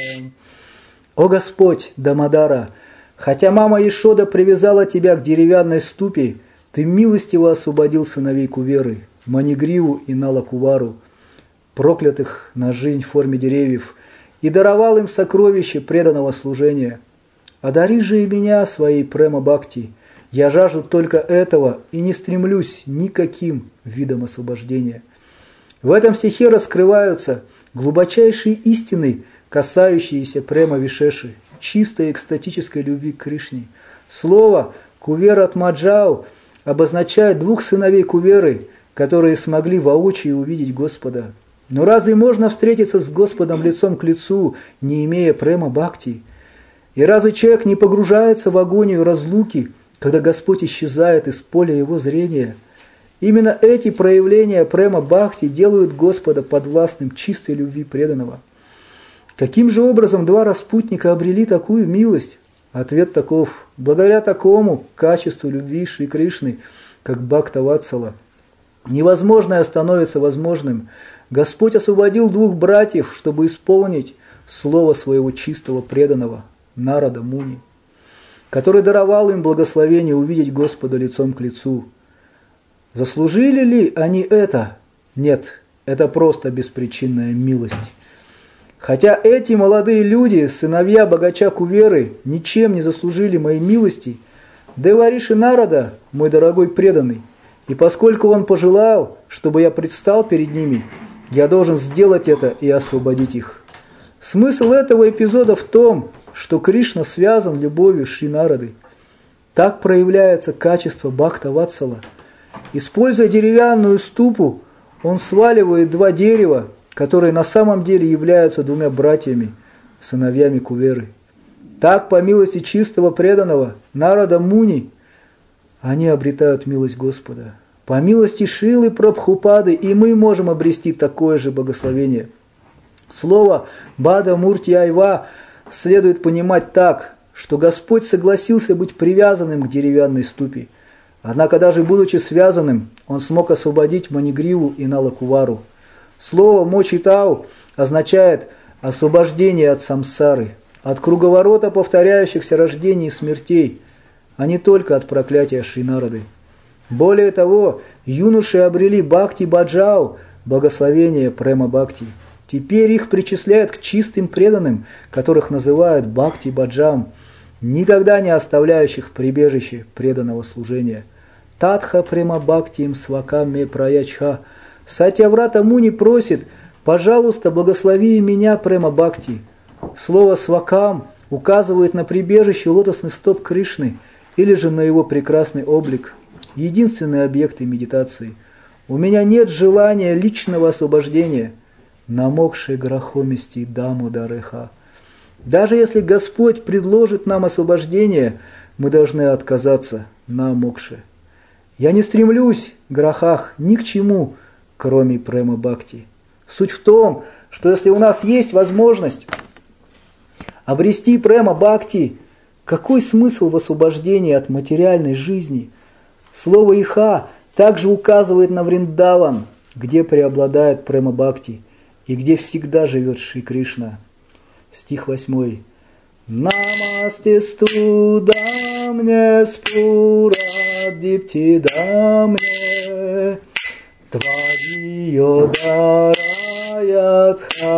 О Господь, Дамодара, хотя мама Ешода привязала тебя к деревянной ступе, ты милостиво освободил сыновей Куверы, Манигриву и Налакувару, проклятых на жизнь в форме деревьев, и даровал им сокровище преданного служения. Одари же и меня своей према-бхакти. Я жажду только этого и не стремлюсь никаким видом освобождения. В этом стихе раскрываются глубочайшие истины, касающиеся према-вишеши, чистой экстатической любви к Кришне. Слово «кувератмаджау» обозначает двух сыновей Куверы, которые смогли воочию увидеть Господа. Но разве можно встретиться с Господом лицом к лицу, не имея према-бхакти? И разве человек не погружается в агонию разлуки, когда Господь исчезает из поля его зрения? Именно эти проявления према-бхакти делают Господа подвластным чистой любви преданного. Каким же образом два распутника обрели такую милость? Ответ таков: благодаря такому качеству любви Шри Кришны, как Бхакта-ватсала. Невозможное становится возможным. Господь освободил двух братьев, чтобы исполнить слово своего чистого преданного, Нарада Муни, который даровал им благословение увидеть Господа лицом к лицу. Заслужили ли они это? Нет, это просто беспричинная милость. Хотя эти молодые люди, сыновья богача Куверы, ничем не заслужили моей милости, Девариши Нарада, мой дорогой преданный, и поскольку он пожелал, чтобы я предстал перед ними, я должен сделать это и освободить их. Смысл этого эпизода в том, что Кришна связан любовью Шри Нарады. Так проявляется качество Бхакта-ватсала. Используя деревянную ступу, он сваливает два дерева, которые на самом деле являются двумя братьями, сыновьями Куверы. Так, по милости чистого преданного Нарада Муни, они обретают милость Господа. По милости Шрилы Прабхупады и мы можем обрести такое же благословение. Слово «бада мурти айва» следует понимать так, что Господь согласился быть привязанным к деревянной ступе. Однако даже будучи связанным, он смог освободить Манигриву и Налакувару. Слово мочитау означает освобождение от самсары, от круговорота повторяющихся рождений и смертей, а не только от проклятия Шри-Нарады. Более того, юноши обрели бхакти-баджау, благословение према-бхакти. Теперь их причисляют к чистым преданным, которых называют бхакти-баджам, никогда не оставляющих прибежище преданного служения. Татха према-бхактием свакам ме праячха. Сатьяврата Муни просит: пожалуйста, благослови меня према-бхакти. Слово свакам указывает на прибежище лотосных стоп Кришны или же на его прекрасный облик, единственные объекты медитации. У меня нет желания личного освобождения. Намокши грахомисти даму дареха. Даже если Господь предложит нам освобождение, мы должны отказаться на мокше. Я не стремлюсь, грахах, ни к чему, кроме према-бхакти. Суть в том, что если у нас есть возможность обрести према-бхакти, какой смысл в освобождении от материальной жизни? Слово «иха» также указывает на Вриндаван, где преобладает према-бхакти и где всегда живет Шри Кришна. Стих 8. Намасте студамне спура диптидамне твадио дараят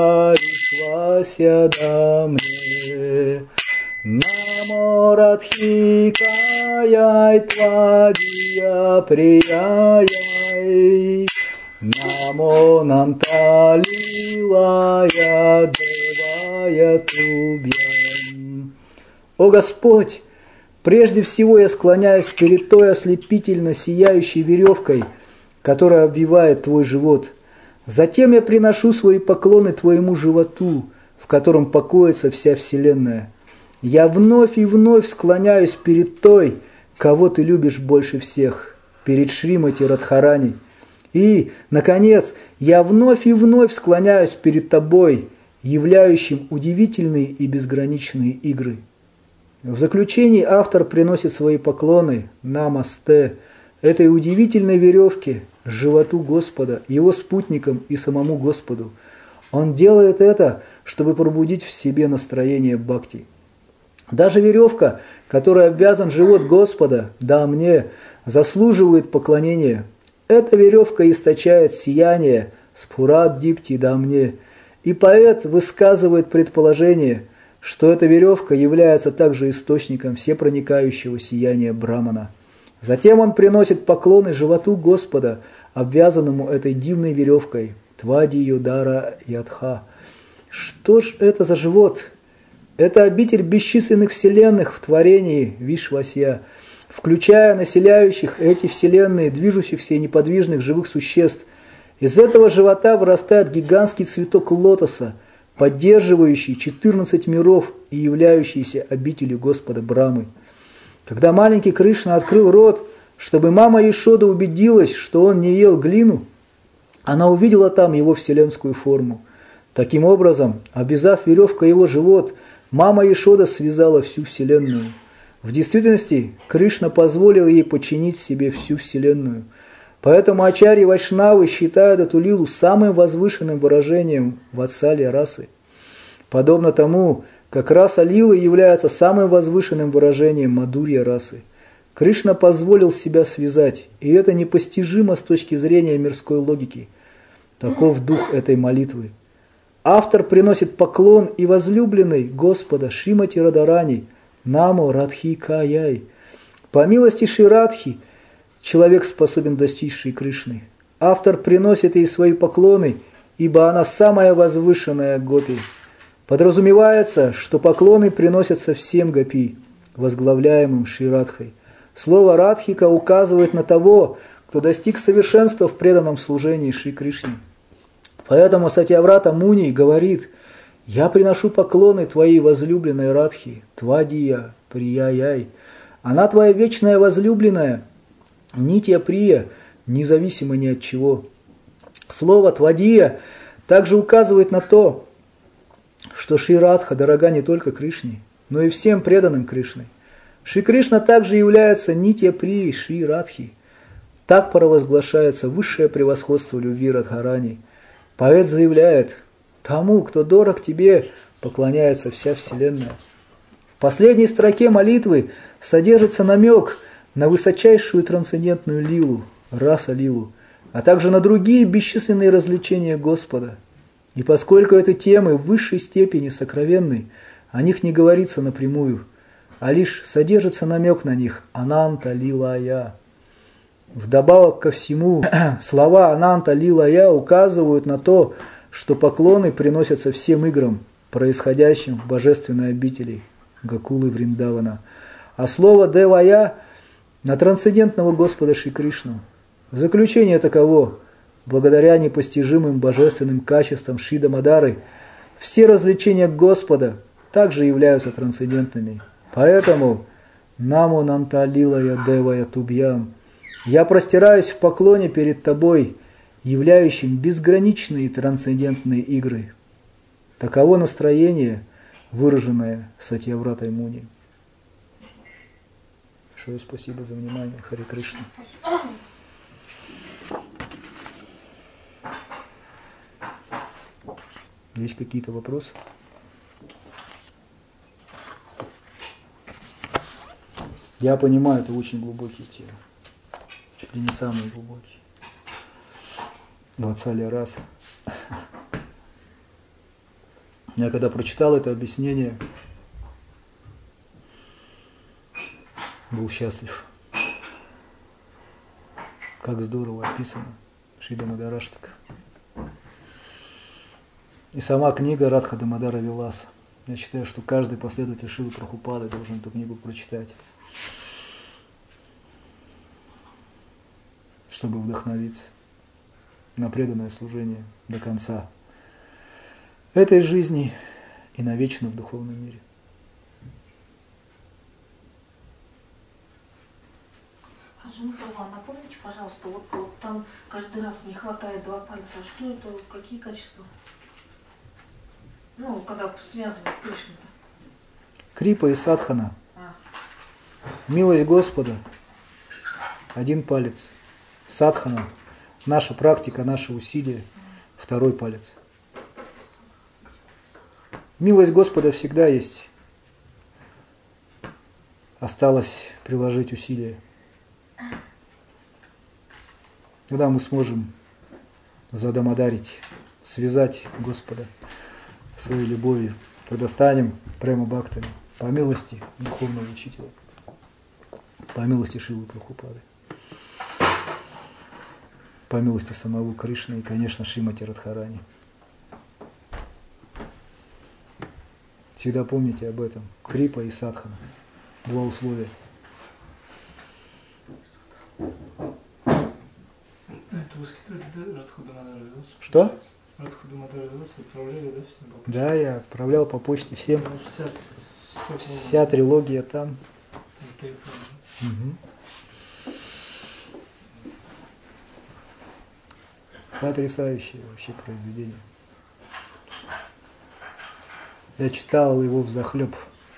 харишвасядамне намо радхикаяй твадия прияяй намо нанталилая девая тубьям. О Господь, прежде всего я склоняюсь перед той ослепительно сияющей веревкой, которая обвивает Твой живот. Затем я приношу свои поклоны Твоему животу, в котором покоится вся вселенная. Я вновь и вновь склоняюсь перед той, кого Ты любишь больше всех, перед Шримати Радхарани. И, наконец, я вновь и вновь склоняюсь перед Тобой, являющим удивительные и безграничные игры. В заключении автор приносит свои поклоны намасте этой удивительной веревке, животу Господа, его спутникам и самому Господу. Он делает это, чтобы пробудить в себе настроение бхакти. Даже веревка, которой обвязан живот Господа, да мне, заслуживает поклонения. Эта веревка источает сияние, спурат дипти да мне. И поэт высказывает предположение, что эта веревка является также источником всепроникающего сияния Брамана. Затем он приносит поклоны животу Господа, обвязанному этой дивной веревкой, Твади Йодара Ядха. Что ж это за живот? Это обитель бесчисленных вселенных в творении Вишвасья, включая населяющих эти вселенные, движущихся и неподвижных живых существ. Из этого живота вырастает гигантский цветок лотоса, поддерживающий 14 миров и являющийся обителью Господа Брамы. Когда маленький Кришна открыл рот, чтобы мама Ешода убедилась, что он не ел глину, она увидела там его вселенскую форму. Таким образом, обвязав веревкой его живот, мама Ешода связала всю вселенную. В действительности, Кришна позволил ей подчинить себе всю вселенную. Поэтому ачарьи вайшнавы считают эту лилу самым возвышенным выражением ватсалья расы. Подобно тому, как раса лилы является самым возвышенным выражением мадурья расы. Кришна позволил себя связать, и это непостижимо с точки зрения мирской логики. Таков дух этой молитвы. Автор приносит поклон и возлюбленной Господа Шримати Радарани, Намо Радхикаяй. По милости Шри Радхи человек способен достичь Шри Кришны. Автор приносит ей свои поклоны, ибо она самая возвышенная гопи. Подразумевается, что поклоны приносятся всем гопи, возглавляемым Шри Радхой. Слово Радхика указывает на того, кто достиг совершенства в преданном служении Шри Кришне. Поэтому Сатьяврата Муни говорит: «Я приношу поклоны твоей возлюбленной Радхи, Твадия Прияяй. Она твоя вечная возлюбленная, Нитья Прия, независимо ни от чего». Слово Твадия также указывает на то, что Шри Радха дорога не только Кришне, но и всем преданным Кришной. Шри Кришна также является Нитья Прией Шри Радхи. Так провозглашается высшее превосходство любви Радхарани. Поэт заявляет: тому, кто дорог тебе, поклоняется вся вселенная. В последней строке молитвы содержится намек на высочайшую трансцендентную лилу, раса лилу, а также на другие бесчисленные развлечения Господа. И поскольку эти темы в высшей степени сокровенны, о них не говорится напрямую, а лишь содержится намек на них «Ананта лилая». Вдобавок ко всему, слова «Ананта лилая» указывают на то, что поклоны приносятся всем играм, происходящим в божественной обители Гокулы Вриндавана, а слово «Девая» на трансцендентного Господа Шри Кришну. Заключение таково: благодаря непостижимым божественным качествам Шри Дамодары все развлечения Господа также являются трансцендентными. Поэтому «Намо нанта лилая девая тубьям» я простираюсь в поклоне перед тобой, являющим безграничные трансцендентные игры. Таково настроение, выраженное Сатьявратой Муни. Большое спасибо за внимание. Харе Кришна. Есть какие-то вопросы? Я понимаю, это очень глубокие темы. Чуть ли не самые глубокие. Ватсалия раса. Я когда прочитал это объяснение, был счастлив. Как здорово описано Шри Дамодараштака. И сама книга Радха Дамодара Виласа. Я считаю, что каждый последователь Шрилы Прабхупады должен эту книгу прочитать, чтобы вдохновиться на преданное служение до конца этой жизни и навечно в духовном мире. Аджан Прабhu, напомните, пожалуйста, вот там каждый раз не хватает 2 пальца. Что это, какие качества? Ну, когда связывают Кришну-то. Крипа и садхана. Милость Господа – 1 палец. Садхана – наша практика, наши усилия – 2 палец. Милость Господа всегда есть. Осталось приложить усилия. Когда мы сможем задамодарить, связать Господа своей любовью, когда станем према-бхактами по милости духовного учителя, по милости Шрилы Прабхупады, по милости самого Кришны и, конечно, Шримати Радхарани. Всегда помните об этом. Крипа и садхана. 2 условия. Это восхитительно, Радху Дамодар Вилас. Что? Радху Дамодар Вилас вы отправляли, да, всем? Да, я отправлял по почте всем. Вся трилогия там. Угу. Потрясающее вообще произведение. Я читал его взахлеб.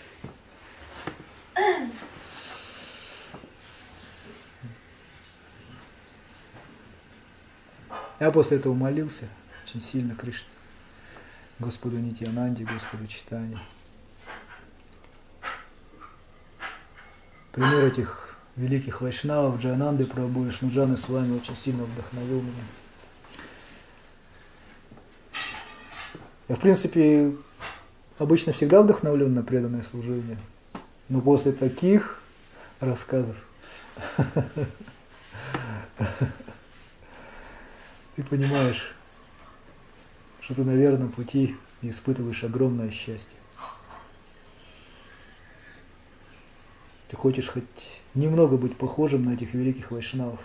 Я после этого молился очень сильно Кришне, Господу Нитьянанде, Господу Чайтанье. Пример этих великих вайшнавов, Джайананды Прабху и Шнуджаны с вами очень сильно вдохновил меня. Я, в принципе, обычно всегда вдохновлен на преданное служение, но после таких рассказов ты понимаешь, что ты на верном пути и испытываешь огромное счастье. Ты хочешь хоть немного быть похожим на этих великих вайшнавов.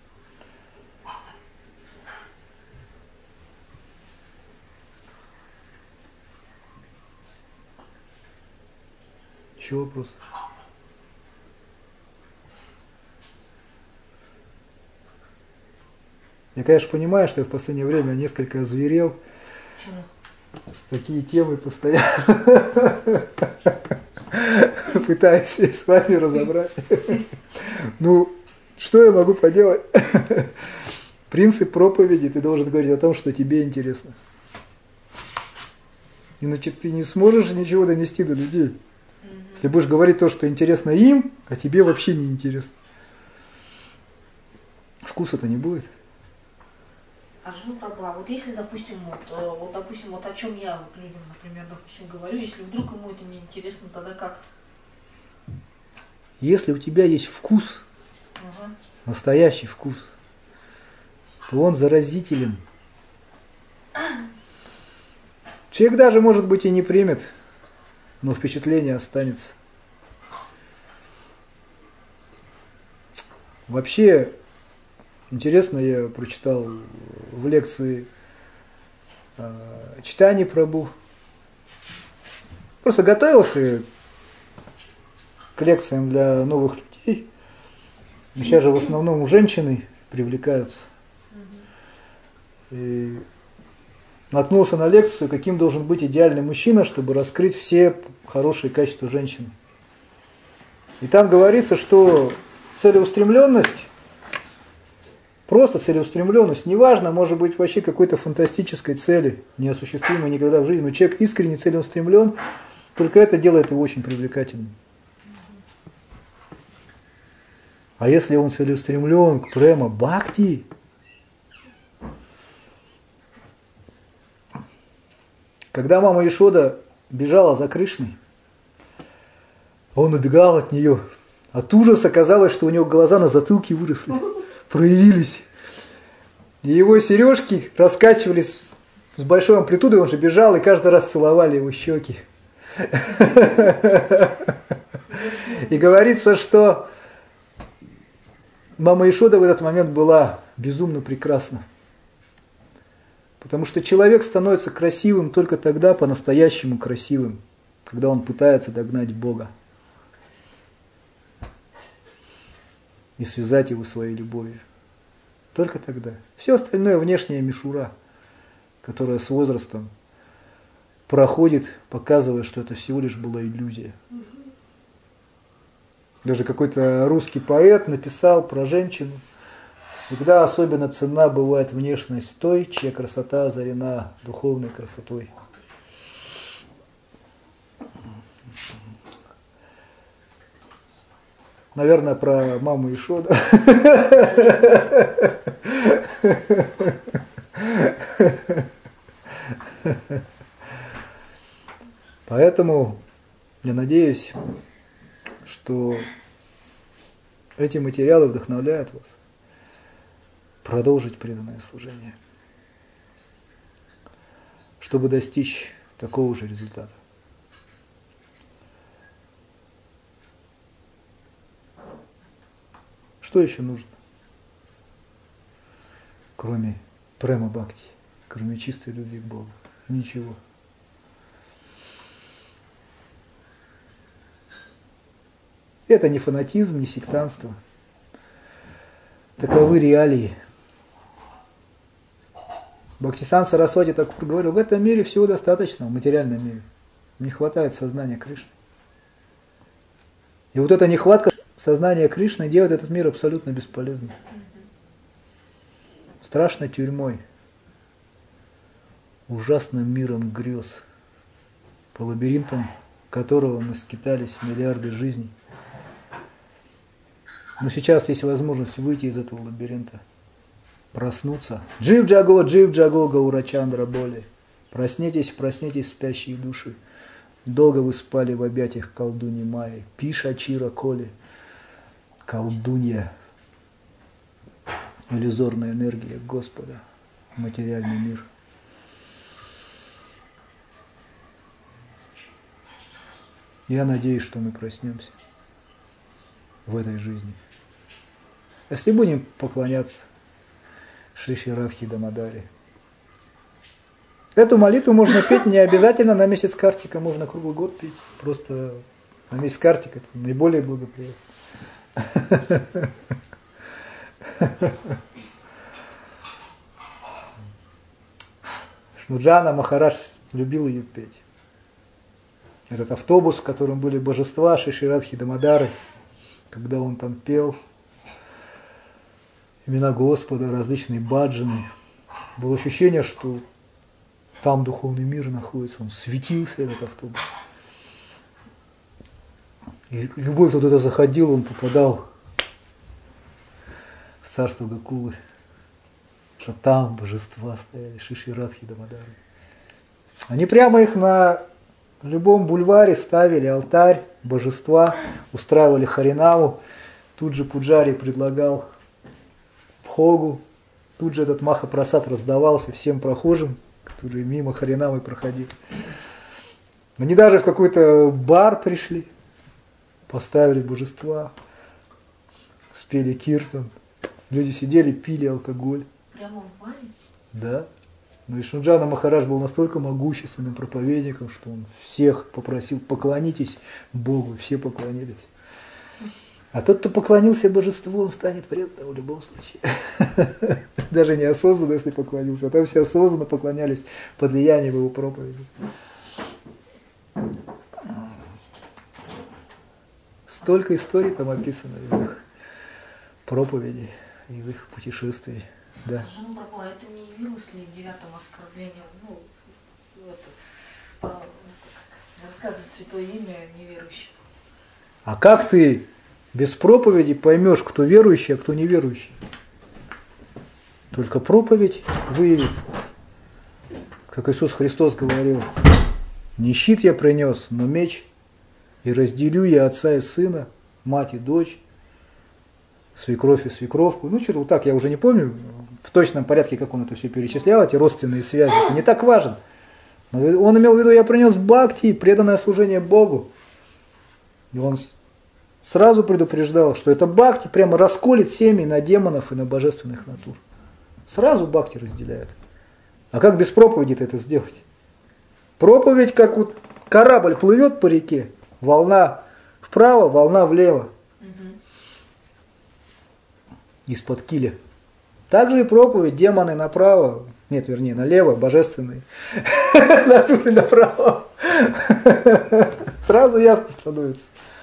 Еще вопрос? Я, конечно, понимаю, что я в последнее время несколько озверел. Почему? Такие темы постоянно пытаюсь с вами разобрать. Ну, что я могу поделать? Принцип проповеди, ты должен говорить о том, что тебе интересно. Иначе ты не сможешь ничего донести до людей. Если будешь говорить то, что интересно им, а тебе вообще не интересно. Вкуса-то не будет. Арджуна Прабху, вот если, допустим, вот о чем я вот людям, например, допустим, говорю, если вдруг ему это не интересно, тогда как? Если у тебя есть вкус, настоящий вкус, то он заразителен. Человек даже, может быть, и не примет, но впечатление останется. Вообще, интересно, я прочитал в лекции Чайтаньи Прабху. Просто готовился к лекциям для новых людей. Сейчас же в основном женщины привлекаются. И наткнулся на лекцию, каким должен быть идеальный мужчина, чтобы раскрыть все хорошие качества женщины. И там говорится, что целеустремленность, просто целеустремленность, неважно, может быть вообще какой-то фантастической цели, неосуществимой никогда в жизни, но человек искренне целеустремлен, только это делает его очень привлекательным. А если он целеустремлен к према бхакти, когда мама Ешода бежала за Кришной, он убегал от нее. От ужаса казалось, что у него глаза на затылке выросли, проявились. И его сережки раскачивались с большой амплитудой, он же бежал, и каждый раз целовали его щеки. И говорится, что мама Ешода в этот момент была безумно прекрасна. Потому что человек становится красивым только тогда, по-настоящему красивым, когда он пытается догнать Бога и связать его своей любовью. Только тогда. Все остальное внешняя мишура, которая с возрастом проходит, показывая, что это всего лишь была иллюзия. Даже какой-то русский поэт написал про женщину: всегда особенно ценна бывает внешность той, чья красота озарена духовной красотой. Наверное, про маму Ешоду. Поэтому я надеюсь, что эти материалы вдохновляют вас продолжить преданное служение, чтобы достичь такого же результата. Что еще нужно, кроме према бхакти, кроме чистой любви к Богу? Ничего. Это не фанатизм, не сектантство. Таковы реалии. Бхактисиданта Сарасвати Такур говорил: в этом мире всего достаточно, в материальном мире. Не хватает сознания Кришны. И вот эта нехватка сознания Кришны делает этот мир абсолютно бесполезным. Страшной тюрьмой, ужасным миром грез, по лабиринтам которого мы скитались миллиарды жизней. Но сейчас есть возможность выйти из этого лабиринта, проснуться. Джив Джаго, Гаурачандра Боли. Проснитесь, проснитесь, спящие души. Долго вы спали в объятиях колдуньи Майи. Пиша Чира Коли. Колдунья. Иллюзорная энергия Господа. Материальный мир. Я надеюсь, что мы проснемся в этой жизни. Если будем поклоняться Шри Шри Радхи Дамадаре. Эту молитву можно петь не обязательно на месяц Картика, можно круглый год петь. Просто на месяц Картика это наиболее благоприятно. Шнуджана Махарадж любил ее петь. Этот автобус, в котором были божества Шри Шри Радхи Дамадары, когда он там пел. имена Господа, различные баджаны. Было ощущение, что там духовный мир находится, он светился, этот автобус. И любой, кто туда заходил, он попадал в царство Гокулы. Что там божества стояли, Шиши, Радхи, Дамодары. Они прямо их на любом бульваре ставили, алтарь, божества, устраивали харинаму. Тут же пуджари предлагал бхогу, тут же этот маха-прасад раздавался всем прохожим, которые мимо харинамы проходили. Они даже в какой-то бар пришли, поставили божества, спели киртан. Люди сидели, пили алкоголь. Прямо в баре? Да. Но Вишнуджана Махарадж был настолько могущественным проповедником, что он всех попросил: поклонитесь Богу, все поклонились. А тот, кто поклонился божеству, он станет преданным в любом случае. Даже неосознанно, если поклонился. А там все осознанно поклонялись под влиянием его проповеди. Столько историй там описано из их проповедей, из их путешествий. Да. Жену Прабхупада, это не явилось ли девятым оскорблением, рассказывать святое имя неверующим? А как ты без проповеди поймешь, кто верующий, а кто неверующий? Только проповедь выявит. Как Иисус Христос говорил: не щит я принес, но меч, и разделю я отца и сына, мать и дочь, свекровь и свекровку. Ну, что-то вот так, я уже не помню в точном порядке, как он это все перечислял, эти родственные связи. Это не так важно. Но он имел в виду: я принес бхакти, преданное служение Богу. И он сразу предупреждал, что это бхакти прямо расколет семьи на демонов и на божественных натур. Сразу бхакти разделяет. А как без проповеди-то это сделать? Проповедь, как вот корабль плывет по реке, волна вправо, волна влево. Из-под киля. Также и проповедь: демоны направо, нет, вернее, налево, божественные натуры направо. Сразу ясно становится.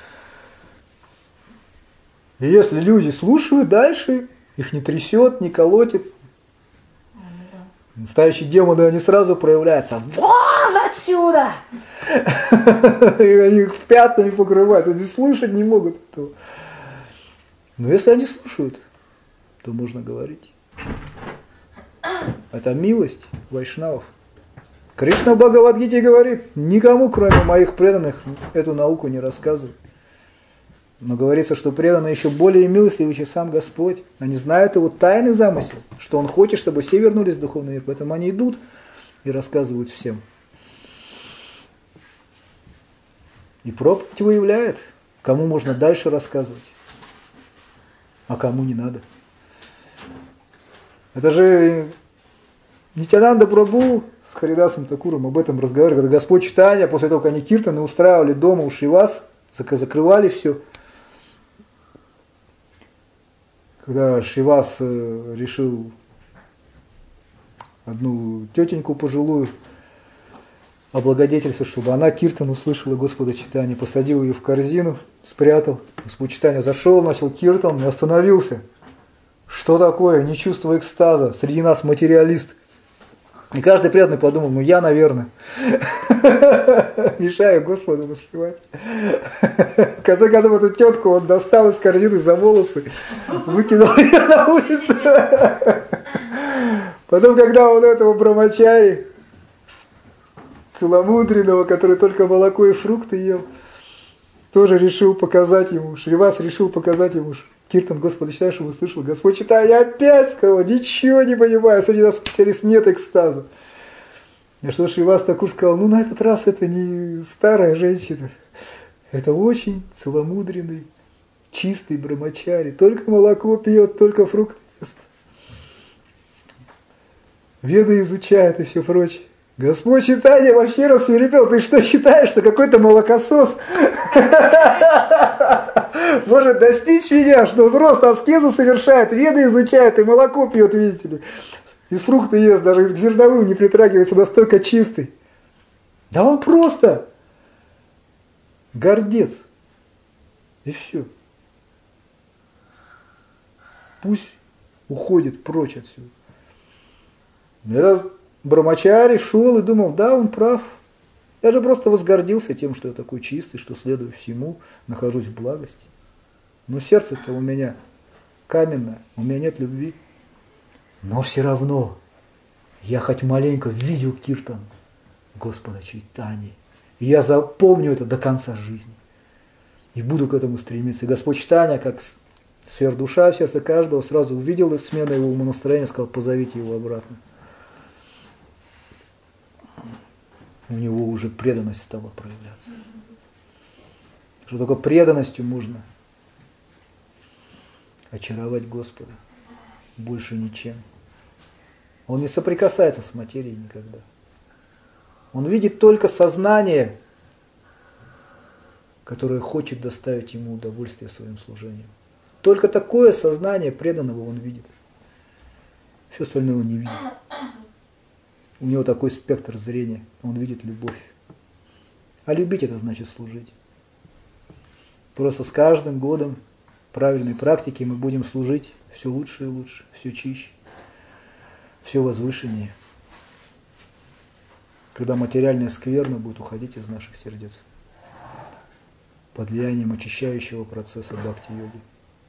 И если люди слушают дальше, их не трясет, не колотит, настоящие демоны, они сразу проявляются: вон отсюда! И они их пятнами покрываются, они слушать не могут этого. Но если они слушают, то можно говорить. Это милость вайшнавов. Кришна в Бхагавад-гите говорит: никому, кроме моих преданных, эту науку не рассказывай. Но говорится, что преданные еще более милостивы, чем сам Господь. Они знают его тайный замысел, что он хочет, чтобы все вернулись в духовный мир. Поэтому они идут и рассказывают всем. И проповедь выявляет, кому можно дальше рассказывать, а кому не надо. Это же Нитьянанда Прабху с Харидасом Такуром об этом разговаривали, когда Господь читания, после того, как они киртаны устраивали дома у Шривас, закрывали все. Когда Шривас решил одну тетеньку пожилую облагодетельствовать, чтобы она киртан услышала Господа читания, посадил ее в корзину, спрятал. Господь читания зашел, начал киртан и остановился. Что такое? Не чувство экстаза. Среди нас материалист. И каждый преданный подумал: ну я, наверное, мешаю Господу воспевать. В конце концов, эту тетку он достал из корзины за волосы, выкинул ее на улицу. Потом, когда он этого брамачари, целомудренного, который только молоко и фрукты ел, тоже решил показать ему, Шривас решил показать ему киртан Господа читания, чтобы услышал. Господь читает, я опять сказал: ничего не понимаю, среди нас нет экстаза. А что Шривас Такур сказал: ну на этот раз это не старая женщина, это очень целомудренный, чистый брамачари, только молоко пьет, только фрукты ест, веды изучает и все прочее. Господь читания вообще рассвирепел: ты что считаешь, что какой-то молокосос может достичь меня, что он просто аскезу совершает, веды изучает и молоко пьет, видите ли, из фрукта ест, даже к зерновым не притрагивается, настолько чистый. Да он просто гордец. И все. Пусть уходит прочь отсюда. Этот Брамачари шел и думал, да, он прав. Я же просто возгордился тем, что я такой чистый, что следую всему, нахожусь в благости. Но сердце-то у меня каменное, у меня нет любви. Но все равно я хоть маленько видел киртан Господа Чайтаньи. И я запомню это до конца жизни. И буду к этому стремиться. И Господь Чайтанья, как сверхдуша в сердце каждого, сразу увидел смену его умонастроения, сказал, позовите его обратно. У него уже преданность стала проявляться. Что только преданностью можно очаровать Господа. Больше ничем. Он не соприкасается с материей никогда. Он видит только сознание, которое хочет доставить ему удовольствие своим служением. Только такое сознание преданного он видит. Все остальное он не видит. У него такой спектр зрения. Он видит любовь. А любить это значит служить. Просто с каждым годом правильной практики мы будем служить все лучше и лучше, все чище, все возвышеннее. Когда материальная скверна будет уходить из наших сердец под влиянием очищающего процесса бхакти-йоги.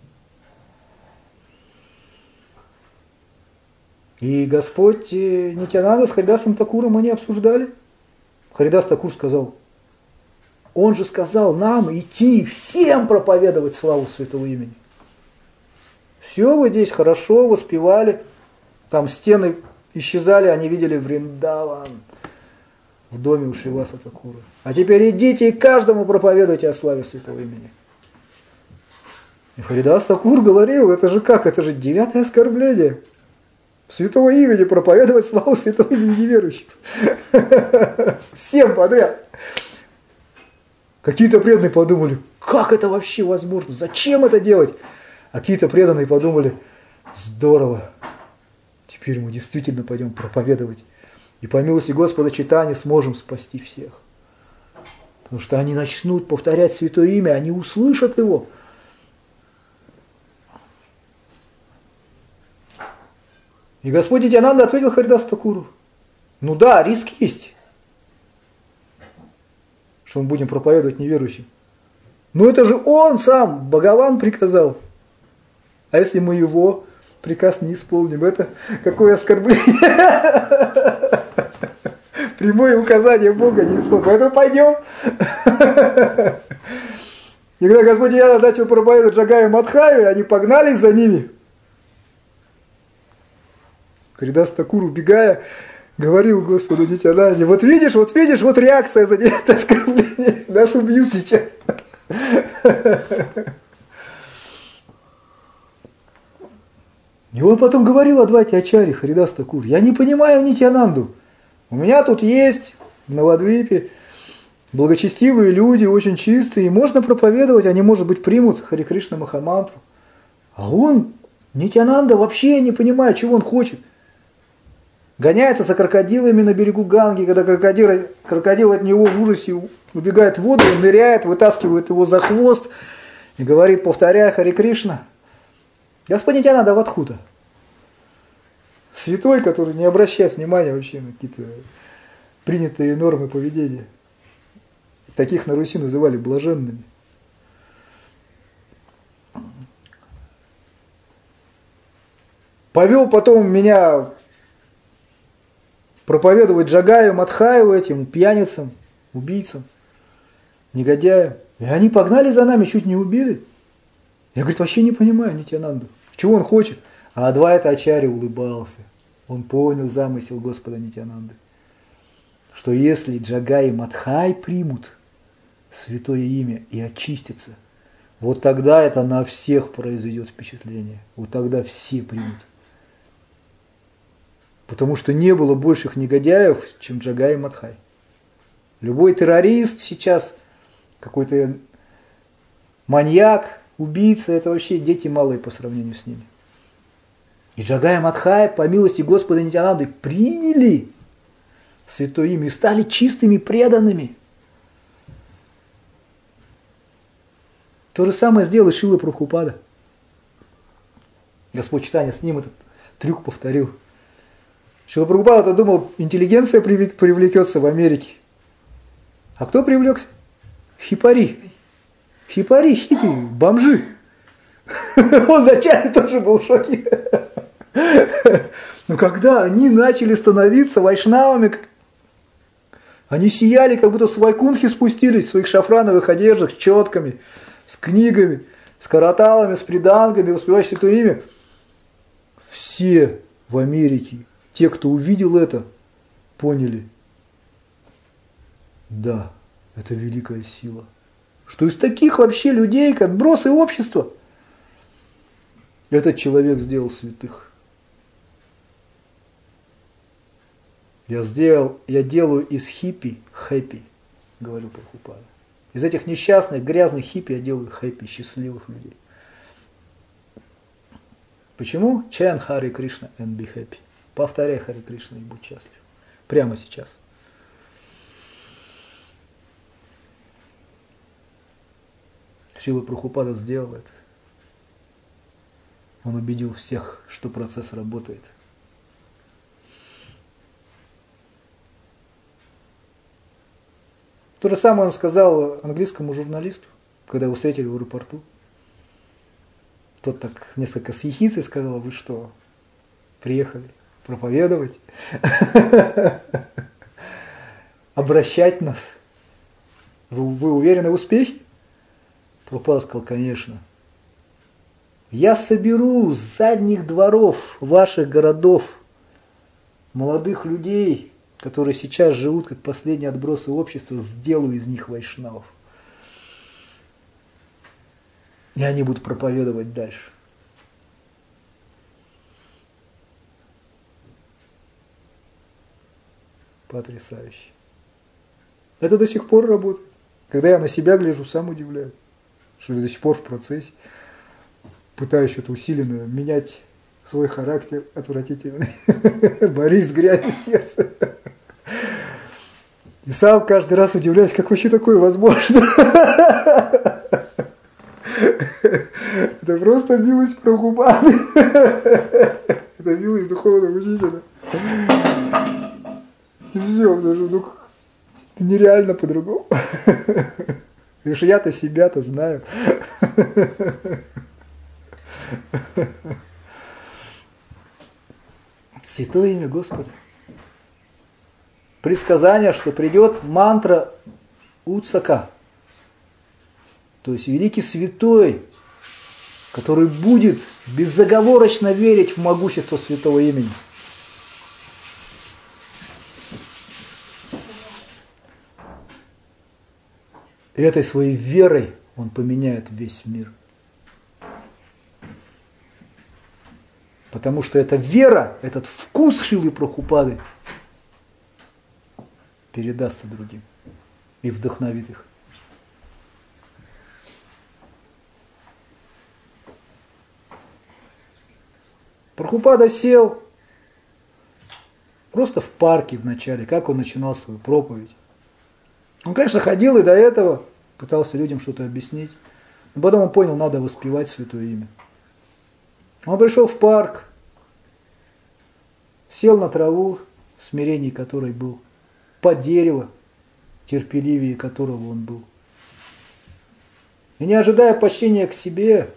И Господь Нитьянанда с Харидасом Такуром они обсуждали. Харидас Такур сказал, он же сказал нам идти всем проповедовать славу святого имени. Все вы здесь хорошо воспевали, там стены исчезали, они видели Вриндаван в доме у Шриваса Такура. А теперь идите и каждому проповедуйте о славе святого имени. И Харидас Такур говорил, это же как, это же 9-е оскорбление. Святого имени проповедовать славу святого имени неверующих. Всем подряд. Какие-то преданные подумали, как это вообще возможно, зачем это делать? А какие-то преданные подумали, здорово, теперь мы действительно пойдем проповедовать. И по милости Господа Чайтаньи сможем спасти всех. Потому что они начнут повторять святое имя, они услышат его. И Господь Нитьянанда ответил Харидасу Такуру, ну да, риск есть, что мы будем проповедовать неверующим. Но это же он сам, Бхагаван приказал. А если мы его приказ не исполним, это какое оскорбление. Прямое указание Бога не исполним. Поэтому пойдем. И когда Господь Нитьянанда начал проповедовать Джагаю Мадхаю, они погнались за ними. Харидас Такур, убегая, говорил Господу Нитьянанде, вот видишь, вот реакция за это оскорбление, нас убьют сейчас. И он потом говорил Адвайте Ачарье, Харидас Такур, я не понимаю Нитьянанду, у меня тут есть в Навадвипе благочестивые люди, очень чистые, можно проповедовать, они, может быть, примут Харе Кришна Махамантру. А он, Нитьянанда, вообще не понимает, чего он хочет. Гоняется за крокодилами на берегу Ганги, когда крокодил от него в ужасе убегает в воду, он ныряет, вытаскивает его за хвост и говорит, повторяя Харе Кришна. Господь Нитьянанда Авадхута, святой, который не обращает внимания вообще на какие-то принятые нормы поведения. Таких на Руси называли блаженными. Повел потом меня проповедовать Джагаю, Мадхаю этим пьяницам, убийцам, негодяям. И они погнали за нами, чуть не убили. Я, говорит, вообще не понимаю Нитьянанду. Чего он хочет? А Адвайта Ачарья улыбался. Он понял замысел Господа Нитьянанды. Что если Джагай и Мадхай примут святое имя и очистятся, вот тогда это на всех произведет впечатление. Вот тогда все примут. Потому что не было больших негодяев, чем Джагай и Мадхай. Любой террорист сейчас, какой-то маньяк, убийца, это вообще дети малые по сравнению с ними. И Джагай и Мадхай, по милости Господа Нитьянанды, приняли святое имя и стали чистыми, преданными. То же самое сделал и Шрила Прабхупада. Господь читания с ним этот трюк повторил. Шрила Прабхупада думал, интеллигенция привлекется в Америке. А кто привлекся? Хипари. Хипари, хиппи, бомжи. Он вначале тоже был в шоке. Но когда они начали становиться вайшнавами, они сияли, как будто с вайкунхи спустились в своих шафрановых одеждах, с четками, с книгами, с караталами, с придангами, воспевая Святое Имя. Все в Америке, те, кто увидел это, поняли, да, это великая сила. Что из таких вообще людей, как отбросы общества, этот человек сделал святых. Я делаю из хиппи хэппи, говорил Прабхупада. Из этих несчастных, грязных хиппи я делаю хэппи, счастливых людей. Почему? Chant Хари Кришна and be happy. Повторяй Хари Кришна и будь счастлив. Прямо сейчас. Шрила Прабхупада сделал это. Он убедил всех, что процесс работает. То же самое он сказал английскому журналисту, когда его встретили в аэропорту. Тот так несколько с ехицей сказал: вы что, приехали проповедовать? Обращать нас? Вы уверены в успехе? Прабхупада сказал: конечно. Я соберу с задних дворов ваших городов молодых людей, которые сейчас живут как последние отбросы общества, сделаю из них вайшнавов. И они будут проповедовать дальше. Потрясающе. Это до сих пор работает. Когда я на себя гляжу, сам удивляюсь, что я до сих пор в процессе пытаюсь что-то усиленно менять свой характер отвратительный. Борюсь с грязью в сердце. И сам каждый раз удивляюсь, как вообще такое возможно. Это просто милость Прабхупады. Это милость духовного учителя. И все, потому что нереально по-другому. Потому что я-то себя-то знаю. Святое имя Господа. Предсказание, что придет мантра Уцака, то есть великий святой, который будет безоговорочно верить в могущество святого имени. И этой своей верой он поменяет весь мир. Потому что эта вера, этот вкус Шрилы Прабхупады передастся другим и вдохновит их. Прабхупада сел просто в парке вначале, как он начинал свою проповедь. Он, конечно, ходил и до этого, пытался людям что-то объяснить, но потом он понял, надо воспевать святое имя. Он пришел в парк, сел на траву, в смирении которой был, под дерево, терпеливее которого он был. И не ожидая почтения к себе,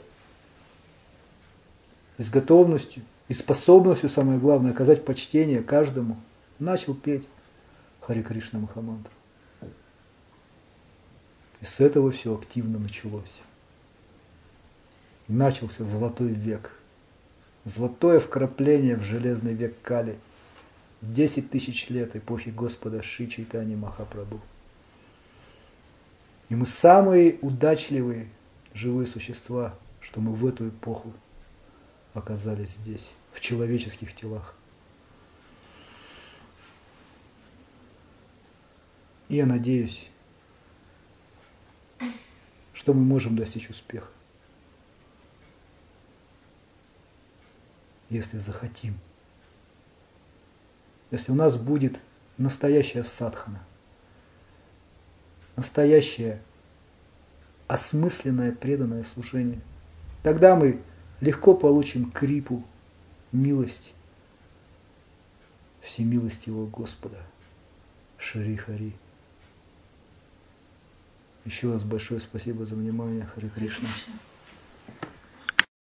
и с готовностью, и способностью, самое главное, оказать почтение каждому, начал петь Харе Кришна Махамантру. И с этого все активно началось. Начался золотой век. Золотое вкрапление в железный век Кали. 10 тысяч лет эпохи Господа Шри Чайтаньи Махапрабху. И мы самые удачливые живые существа, что мы в эту эпоху оказались здесь, в человеческих телах. И я надеюсь, что мы можем достичь успеха, если захотим. Если у нас будет настоящая садхана, настоящее осмысленное преданное служение, тогда мы легко получим крипу, милость всемилостивого Господа. Шри Хари. Еще раз большое спасибо за внимание. Харе Кришна.